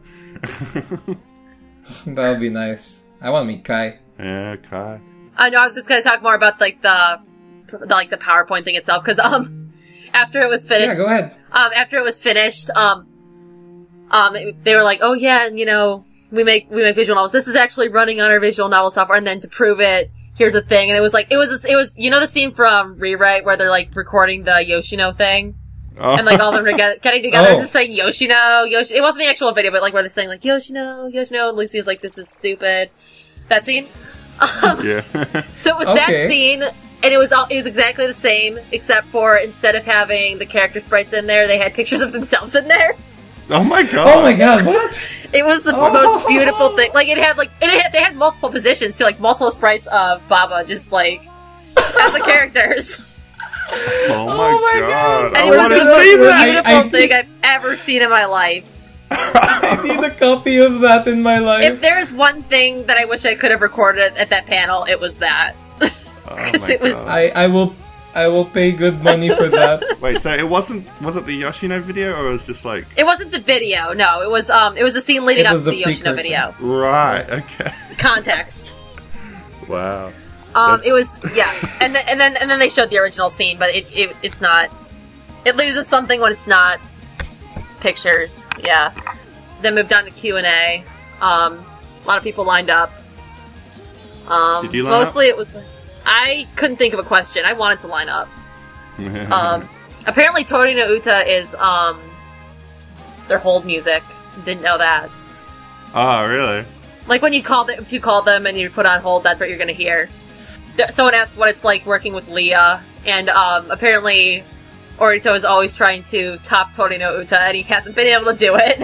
Speaker 2: That would be nice. I want to meet Kai.
Speaker 1: Yeah, Kai.
Speaker 4: I know. I was just gonna talk more about like the PowerPoint thing itself, because after it was finished,
Speaker 2: Yeah, go ahead.
Speaker 4: After it was finished, they were like, oh yeah, and we make visual novels. This is actually running on our visual novel software, and then to prove it, here's a thing. And it was like, it was the scene from Rewrite where they're like recording the Yoshino thing.
Speaker 1: Oh.
Speaker 4: And like all of them getting together and just saying Yoshino. It wasn't the actual video, but like where they're saying like Yoshino, and Lucy's like, this is stupid. That scene.
Speaker 1: Yeah.
Speaker 4: So it was that scene, and it was exactly the same, except for instead of having the character sprites in there, they had pictures of themselves in there.
Speaker 1: Oh my god.
Speaker 2: Oh my god, what?
Speaker 4: It was the most beautiful thing. Like they had multiple positions too, like multiple sprites of Baba, just like as the characters.
Speaker 1: Oh my god.
Speaker 4: And
Speaker 1: I
Speaker 4: it was
Speaker 1: want
Speaker 4: the
Speaker 1: to
Speaker 4: most
Speaker 1: see that.
Speaker 4: beautiful thing I've ever seen in my life.
Speaker 2: I need a copy of that in my life.
Speaker 4: If there's one thing that I wish I could have recorded at that panel, it was that.
Speaker 1: Oh my
Speaker 4: it was-
Speaker 1: god.
Speaker 2: I will pay good money for that.
Speaker 1: Wait, so was it the Yoshino video, or was it just like...
Speaker 4: It wasn't the video, no. It was the scene leading
Speaker 2: It
Speaker 4: up
Speaker 2: was
Speaker 4: to
Speaker 2: the
Speaker 4: the Yoshino
Speaker 2: precursor.
Speaker 4: video.
Speaker 1: Right, okay.
Speaker 4: context.
Speaker 1: Wow.
Speaker 4: It was and then they showed the original scene, but it's not. It loses something when it's not pictures. Yeah. Then moved on to Q&A. A lot of people lined up.
Speaker 1: Did you line up?
Speaker 4: Mostly it was. I couldn't think of a question. I wanted to line up. Apparently, Tori no Uta is their hold music. Didn't know that.
Speaker 1: Oh, really?
Speaker 4: Like when if you call them and you put on hold, that's what you're going to hear. Someone asked what it's like working with Leah, and apparently Orito is always trying to top Tori no Uta, and he hasn't been able to do it.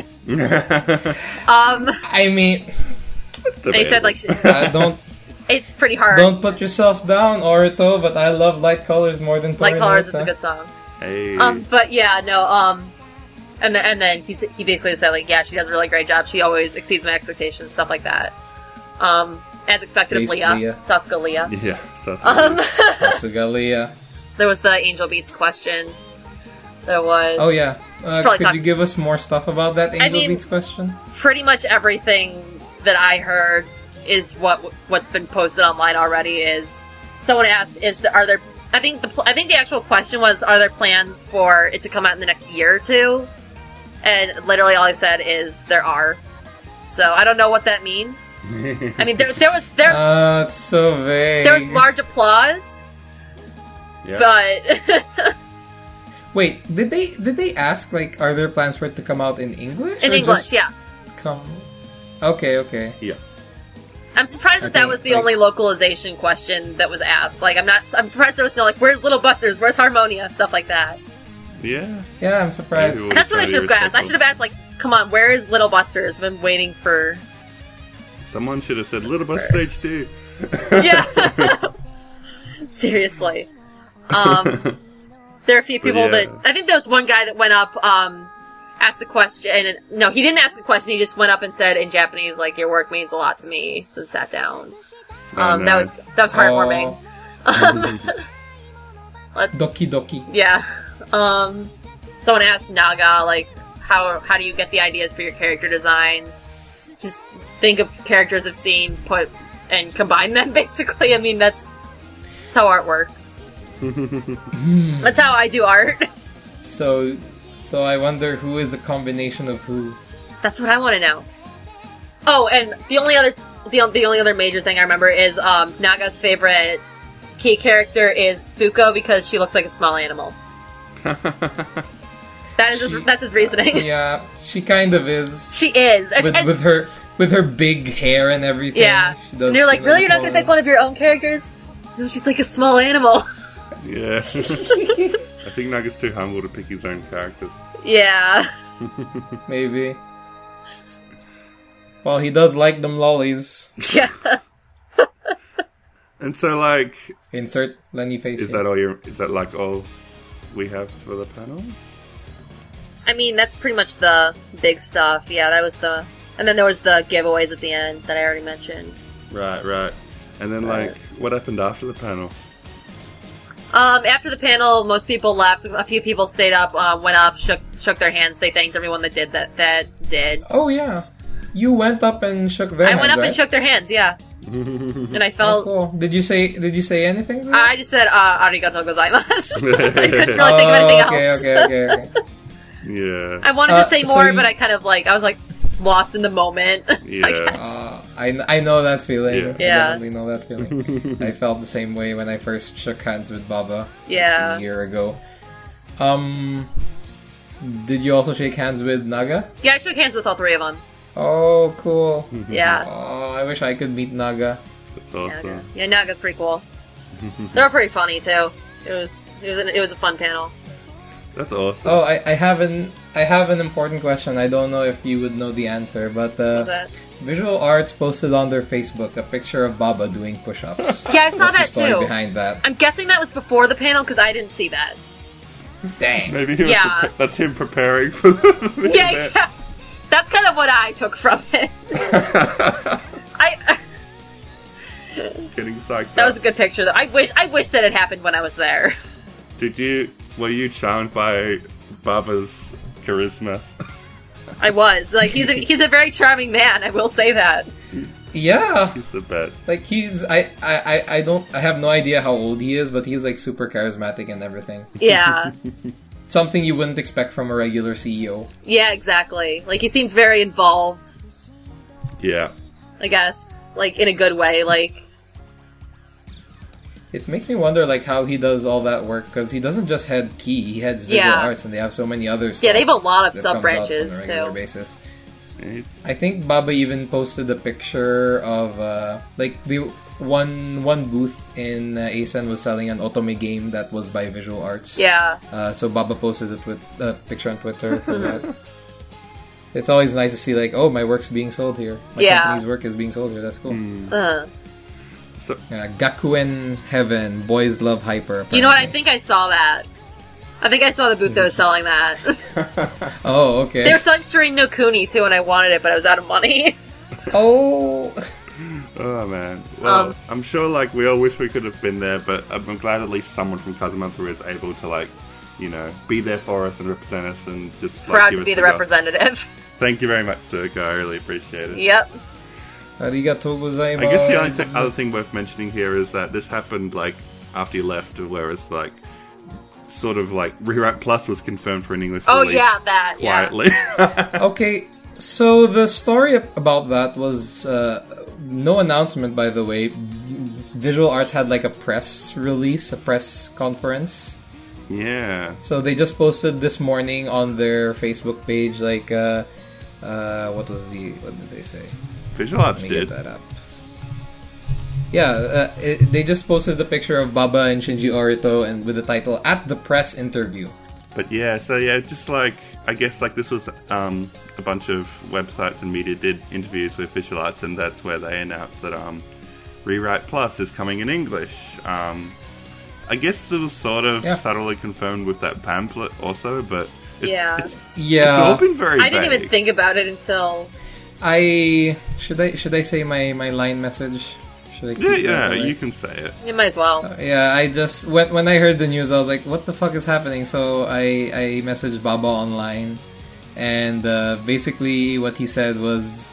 Speaker 2: I mean,
Speaker 4: they said like
Speaker 2: don't.
Speaker 4: It's pretty hard.
Speaker 2: Don't put yourself down, Orito. But I love Light Colors more than Tori
Speaker 4: Light
Speaker 2: no
Speaker 4: Colors
Speaker 2: Uta.
Speaker 4: is a good song.
Speaker 1: Hey.
Speaker 4: But yeah, no. And then he basically said like, yeah, she does a really great job. She always exceeds my expectations, stuff like that. As expected of Leah. Sasuke Leah.
Speaker 1: Yeah,
Speaker 2: Sasuke Leah.
Speaker 4: There was the Angel Beats question. There was.
Speaker 2: Oh yeah. Could you give us more stuff about that Angel Beats question?
Speaker 4: Pretty much everything that I heard is what's been posted online already. Is someone asked, are there? I think the actual question was, are there plans for it to come out in the next year or two? And literally all I said is there are. So I don't know what that means. I mean, there was
Speaker 2: it's so vague.
Speaker 4: There was large applause.
Speaker 1: Yeah.
Speaker 4: But
Speaker 2: wait, did they ask like, are there plans for it to come out in English?
Speaker 4: In English, yeah.
Speaker 2: Okay.
Speaker 1: Yeah.
Speaker 4: I'm surprised that was the only localization question that was asked. Like, I'm surprised there was no like, where's Little Busters? Where's Harmonia? Stuff like that.
Speaker 1: Yeah.
Speaker 2: Yeah, I'm surprised.
Speaker 1: Maybe
Speaker 4: That's what I should have asked. I should have asked like, come on, where is Little Busters? I've been waiting for.
Speaker 1: Someone should have said Little Busters HD.
Speaker 4: Yeah. Seriously. There are a few people that I think there was one guy that went up, asked a question, and no, he didn't ask a question. He just went up and said in Japanese, like, "Your work means a lot to me," and sat down.
Speaker 1: Nice.
Speaker 4: That was heartwarming.
Speaker 2: Doki Doki.
Speaker 4: Yeah. Someone asked Naga, like, how do you get the ideas for your character designs? Just think of characters I've seen, and combine them, basically. I mean, that's how art works. That's how I do art.
Speaker 2: So I wonder who is a combination of who.
Speaker 4: That's what I want to know. Oh, and the only other major thing I remember is Naga's favorite key character is Fuko because she looks like a small animal. That's his reasoning.
Speaker 2: Yeah, she kind of is.
Speaker 4: She is.
Speaker 2: With her big hair and everything.
Speaker 4: Yeah. And they're like, really? You're not going to pick one of your own characters? No, she's like a small animal.
Speaker 1: Yeah. I think Naga's too humble to pick his own characters.
Speaker 4: Yeah.
Speaker 2: Maybe. Well, he does like them lollies.
Speaker 4: Yeah.
Speaker 1: And so, like...
Speaker 2: Insert Lenny face.
Speaker 1: Is that like all we have for the panel?
Speaker 4: I mean, that's pretty much the big stuff. Yeah, that was the... And then there was the giveaways at the end that I already mentioned.
Speaker 1: Right. And then, like, what happened after the panel?
Speaker 4: After the panel, most people left. A few people stayed up, went up, shook their hands. They thanked everyone that did.
Speaker 2: Oh, yeah. You went up and shook their hands,
Speaker 4: I went up
Speaker 2: right?
Speaker 4: and shook their hands, yeah. And I felt...
Speaker 2: Oh, cool. Did you say anything?
Speaker 4: I just said, arigatou gozaimasu. I couldn't really think of anything else.
Speaker 2: Okay.
Speaker 1: Yeah.
Speaker 4: I wanted to say more, but I kind of I was lost in the moment.
Speaker 1: Yeah.
Speaker 4: I guess.
Speaker 2: I know that feeling.
Speaker 4: Yeah.
Speaker 2: I definitely know that feeling. I felt the same way when I first shook hands with Baba
Speaker 4: Yeah.
Speaker 2: a year ago. Did you also shake hands with Naga?
Speaker 4: Yeah, I shook hands with all three of them.
Speaker 2: Oh, cool.
Speaker 4: Yeah.
Speaker 2: Oh, I wish I could meet Naga.
Speaker 1: That's awesome.
Speaker 4: Yeah, Naga's pretty cool. They were pretty funny too. It was a fun panel.
Speaker 1: That's awesome.
Speaker 2: Oh, I have an important question. I don't know if you would know the answer, but
Speaker 4: What's that?
Speaker 2: Visual Arts posted on their Facebook a picture of Baba doing push-ups.
Speaker 4: Yeah, I saw
Speaker 2: What's
Speaker 4: that
Speaker 2: the story
Speaker 4: too.
Speaker 2: behind that?
Speaker 4: I'm guessing that was before the panel because I didn't see that.
Speaker 2: Dang.
Speaker 1: Maybe he was
Speaker 4: Yeah.
Speaker 1: that's him preparing for the
Speaker 4: Yeah,
Speaker 1: event.
Speaker 4: exactly. That's kind of what I took from it.
Speaker 1: Getting psyched
Speaker 4: That
Speaker 1: up.
Speaker 4: was a good picture though. I wish that had happened when I was there.
Speaker 1: Were you charmed by Baba's charisma?
Speaker 4: I was. He's a very charming man, I will say that.
Speaker 2: Yeah.
Speaker 1: He's the best.
Speaker 2: Like I have no idea how old he is, but he's like super charismatic and everything.
Speaker 4: Yeah.
Speaker 2: Something you wouldn't expect from a regular CEO.
Speaker 4: Yeah, exactly. Like, he seemed very involved,
Speaker 1: Yeah.
Speaker 4: I guess. Like, in a good way, like...
Speaker 2: It makes me wonder like how he does all that work, because he doesn't just head Key, he heads visual arts, and they have so many other stuff.
Speaker 4: Yeah, they have a lot of
Speaker 2: that comes out
Speaker 4: sub-branches,
Speaker 2: on a regular
Speaker 4: too.
Speaker 2: basis.
Speaker 1: Yeah,
Speaker 2: I think Baba even posted a picture of like the one booth in ASEN was selling an Otome game that was by Visual Arts.
Speaker 4: Yeah.
Speaker 2: So Baba posted it with a picture on Twitter for that. It's always nice to see like, oh, my work's being sold here. My company's work is being sold here. That's cool.
Speaker 1: So,
Speaker 2: Gakuen Heaven, Boys Love Hyper. Apparently.
Speaker 4: You know what? I think I saw that. I think I saw the booth that was selling that.
Speaker 2: Oh, okay.
Speaker 4: They were selling Shireen no Kuni too, and I wanted it, but I was out of money.
Speaker 2: Oh.
Speaker 1: Oh man. Well, I'm sure like we all wish we could have been there, but I'm glad at least someone from Kazumata is able to like, you know, be there for us and represent us and just like
Speaker 4: Proud
Speaker 1: give
Speaker 4: to
Speaker 1: us
Speaker 4: be the
Speaker 1: a go.
Speaker 4: representative.
Speaker 1: Thank you very much, Suka. I really appreciate it.
Speaker 4: Yep.
Speaker 2: Arigatou gozaimasu.
Speaker 1: I guess the only other thing worth mentioning here is that this happened like after you left, whereas like sort of like Rewrite Plus was confirmed for an English release.
Speaker 4: Yeah, that.
Speaker 1: Quietly.
Speaker 2: Okay, so the story about that was no announcement, by the way. Visual Arts had like a press release, a press conference.
Speaker 1: Yeah.
Speaker 2: So they just posted this morning on their Facebook page, like, what did they say?
Speaker 1: Visual Arts
Speaker 2: Let me
Speaker 1: did.
Speaker 2: get that up. Yeah, they just posted the picture of Baba and Shinji Orito and with the title, At the Press Interview.
Speaker 1: But yeah, so yeah, just like, I guess like this was a bunch of websites and media did interviews with Visual Arts, and that's where they announced that Rewrite Plus is coming in English. I guess it was sort of subtly confirmed with that pamphlet also, but it's all been very
Speaker 4: I didn't
Speaker 1: vague.
Speaker 4: even think about it until...
Speaker 2: Should I say my line message? Should I keep that
Speaker 1: Yeah,
Speaker 2: away?
Speaker 1: you can say it.
Speaker 4: You might as well.
Speaker 2: Yeah, I just when I heard the news, I was like, "What the fuck is happening?" So I messaged Baba online, and basically what he said was,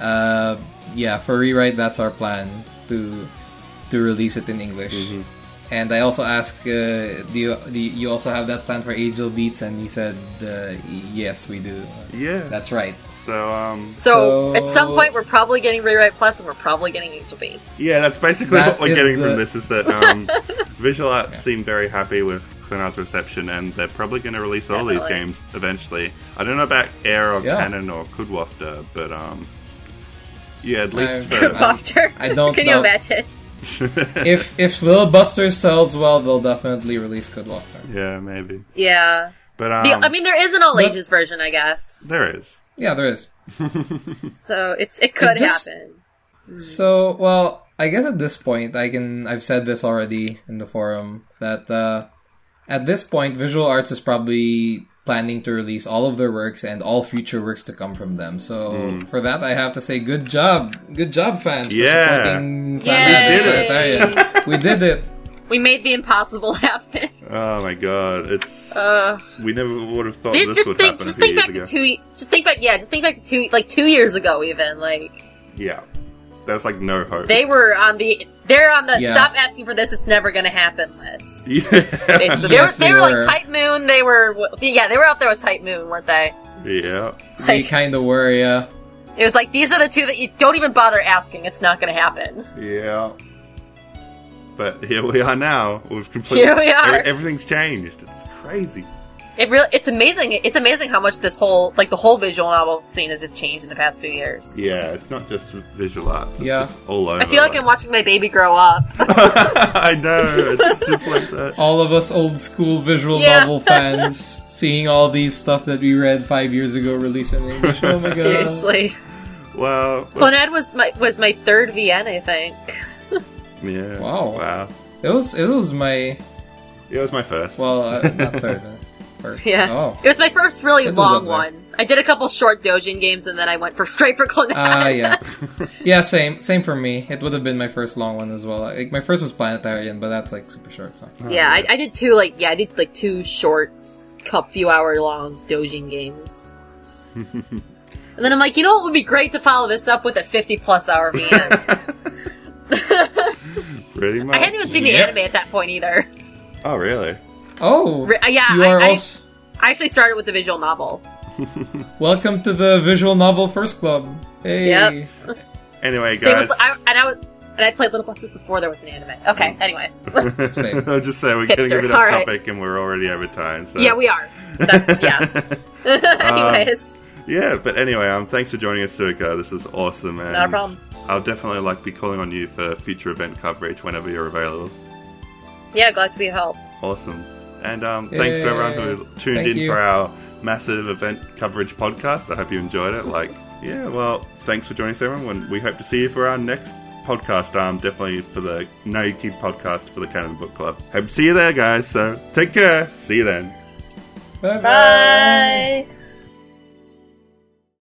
Speaker 2: for Rewrite, that's our plan to release it in English.
Speaker 1: Mm-hmm.
Speaker 2: And I also asked, do you also have that plan for Angel Beats? And he said, yes, we do.
Speaker 1: Yeah.
Speaker 2: That's right.
Speaker 1: So,
Speaker 4: at some point, we're probably getting Rewrite Plus, and we're probably getting Angel Beats.
Speaker 1: yeah, that's basically
Speaker 2: That
Speaker 1: what we're
Speaker 2: is
Speaker 1: getting
Speaker 2: the-
Speaker 1: from this, is that Visual Arts seem very happy with Clinar's reception, and they're probably going to release all these
Speaker 4: Definitely.
Speaker 1: games eventually. I don't know about Air or
Speaker 2: Yeah.
Speaker 1: Canon or Kudwafter, but yeah, at least
Speaker 2: I'm-
Speaker 1: for...
Speaker 4: After.
Speaker 2: I don't
Speaker 4: Can
Speaker 2: know.
Speaker 4: you imagine?
Speaker 2: If Willbuster sells well, they'll definitely release Code Walker.
Speaker 1: yeah, maybe.
Speaker 4: Yeah.
Speaker 1: But
Speaker 4: I mean, there is an all ages version, I guess.
Speaker 1: there is.
Speaker 2: Yeah, there is.
Speaker 4: So it could
Speaker 2: just-
Speaker 4: happen.
Speaker 2: So, well, I guess at this point, I've said this already in the forum, that at this point, Visual Arts is probably planning to release all of their works and all future works to come from them. So, for that, I have to say, good job, fans, for
Speaker 1: Yeah.
Speaker 2: supporting
Speaker 4: Yay!
Speaker 2: Planetarian. We did it.
Speaker 4: We made the impossible happen.
Speaker 1: Oh my god, it's... we never would have thought
Speaker 4: Just
Speaker 1: this would happen a
Speaker 4: just
Speaker 1: few
Speaker 4: think
Speaker 1: years
Speaker 4: back
Speaker 1: ago.
Speaker 4: to just think back to 2 years ago, even like
Speaker 1: Yeah. There's like no hope.
Speaker 4: they're on the
Speaker 2: Yeah.
Speaker 4: stop asking for this, it's never gonna happen list.
Speaker 1: Yeah.
Speaker 4: Basically,
Speaker 2: Yes,
Speaker 4: they
Speaker 2: they
Speaker 4: were
Speaker 2: were.
Speaker 4: like Type Moon. They were out there with Type Moon, weren't they?
Speaker 1: Yeah.
Speaker 2: They
Speaker 4: Like,
Speaker 2: kind of were, yeah.
Speaker 4: it was like these are the two that you don't even bother asking. It's not gonna happen.
Speaker 1: Yeah. But here we are now. We've completely...
Speaker 4: Here we are.
Speaker 1: Everything's changed. It's crazy.
Speaker 4: It's amazing. It's amazing how much the whole visual novel scene has just changed in the past few years.
Speaker 1: Yeah, it's not just visual arts. It's
Speaker 2: Yeah.
Speaker 1: just all over.
Speaker 4: I feel like I'm watching my baby grow up.
Speaker 1: I know. It's just like that.
Speaker 2: All of us old school visual
Speaker 4: Yeah.
Speaker 2: novel fans seeing all these stuff that we read 5 years ago released in English. Oh my god.
Speaker 4: Seriously,
Speaker 1: Well...
Speaker 4: Clannad was my third VN, I think.
Speaker 1: Yeah.
Speaker 2: Wow.
Speaker 1: Wow.
Speaker 2: It was my,
Speaker 1: It was my first.
Speaker 2: well, not third, first.
Speaker 4: Yeah,
Speaker 2: Oh.
Speaker 4: it was my first really
Speaker 2: It was
Speaker 4: long
Speaker 2: up there.
Speaker 4: one. I did a couple short Dojin games, and then I went straight for Clannad.
Speaker 2: Yeah. Yeah, same for me. It would have been my first long one as well. Like, my first was Planetarian, but that's like super short, so.
Speaker 4: Yeah, I did two short, few hour long Dojin games. And then I'm like, you know what would be great to follow this up with a 50-plus hour VN?
Speaker 1: Pretty much.
Speaker 4: I hadn't even seen the anime at that point either.
Speaker 1: Oh, really?
Speaker 2: Oh,
Speaker 4: Yeah,
Speaker 2: you are
Speaker 4: I
Speaker 2: also...
Speaker 4: I actually started with the visual novel.
Speaker 2: Welcome to the Visual Novel First Club. Hey.
Speaker 4: Yep.
Speaker 1: Anyway,
Speaker 4: Same
Speaker 1: guys.
Speaker 4: with, and I played Little Bosses before there was an anime. Okay, anyways.
Speaker 2: Same.
Speaker 1: I'll just say we're getting a
Speaker 4: Hipster.
Speaker 1: bit off
Speaker 4: All right.
Speaker 1: topic and we're already over time. So.
Speaker 4: Yeah, we are. That's, yeah. Anyways.
Speaker 1: Yeah, but anyway, thanks for joining us, Suika. This was awesome, man.
Speaker 4: Not a problem.
Speaker 1: I'll definitely be calling on you for future event coverage whenever you're available.
Speaker 4: Yeah, glad to be of help.
Speaker 1: Awesome. And thanks to everyone who tuned in for our massive event coverage podcast. I hope you enjoyed it. Thanks for joining us, everyone. We hope to see you for our next podcast. Definitely for the No You Kid podcast for the Canon Book Club. Hope to see you there, guys. So take care. See you then.
Speaker 2: Bye-bye.
Speaker 4: Bye.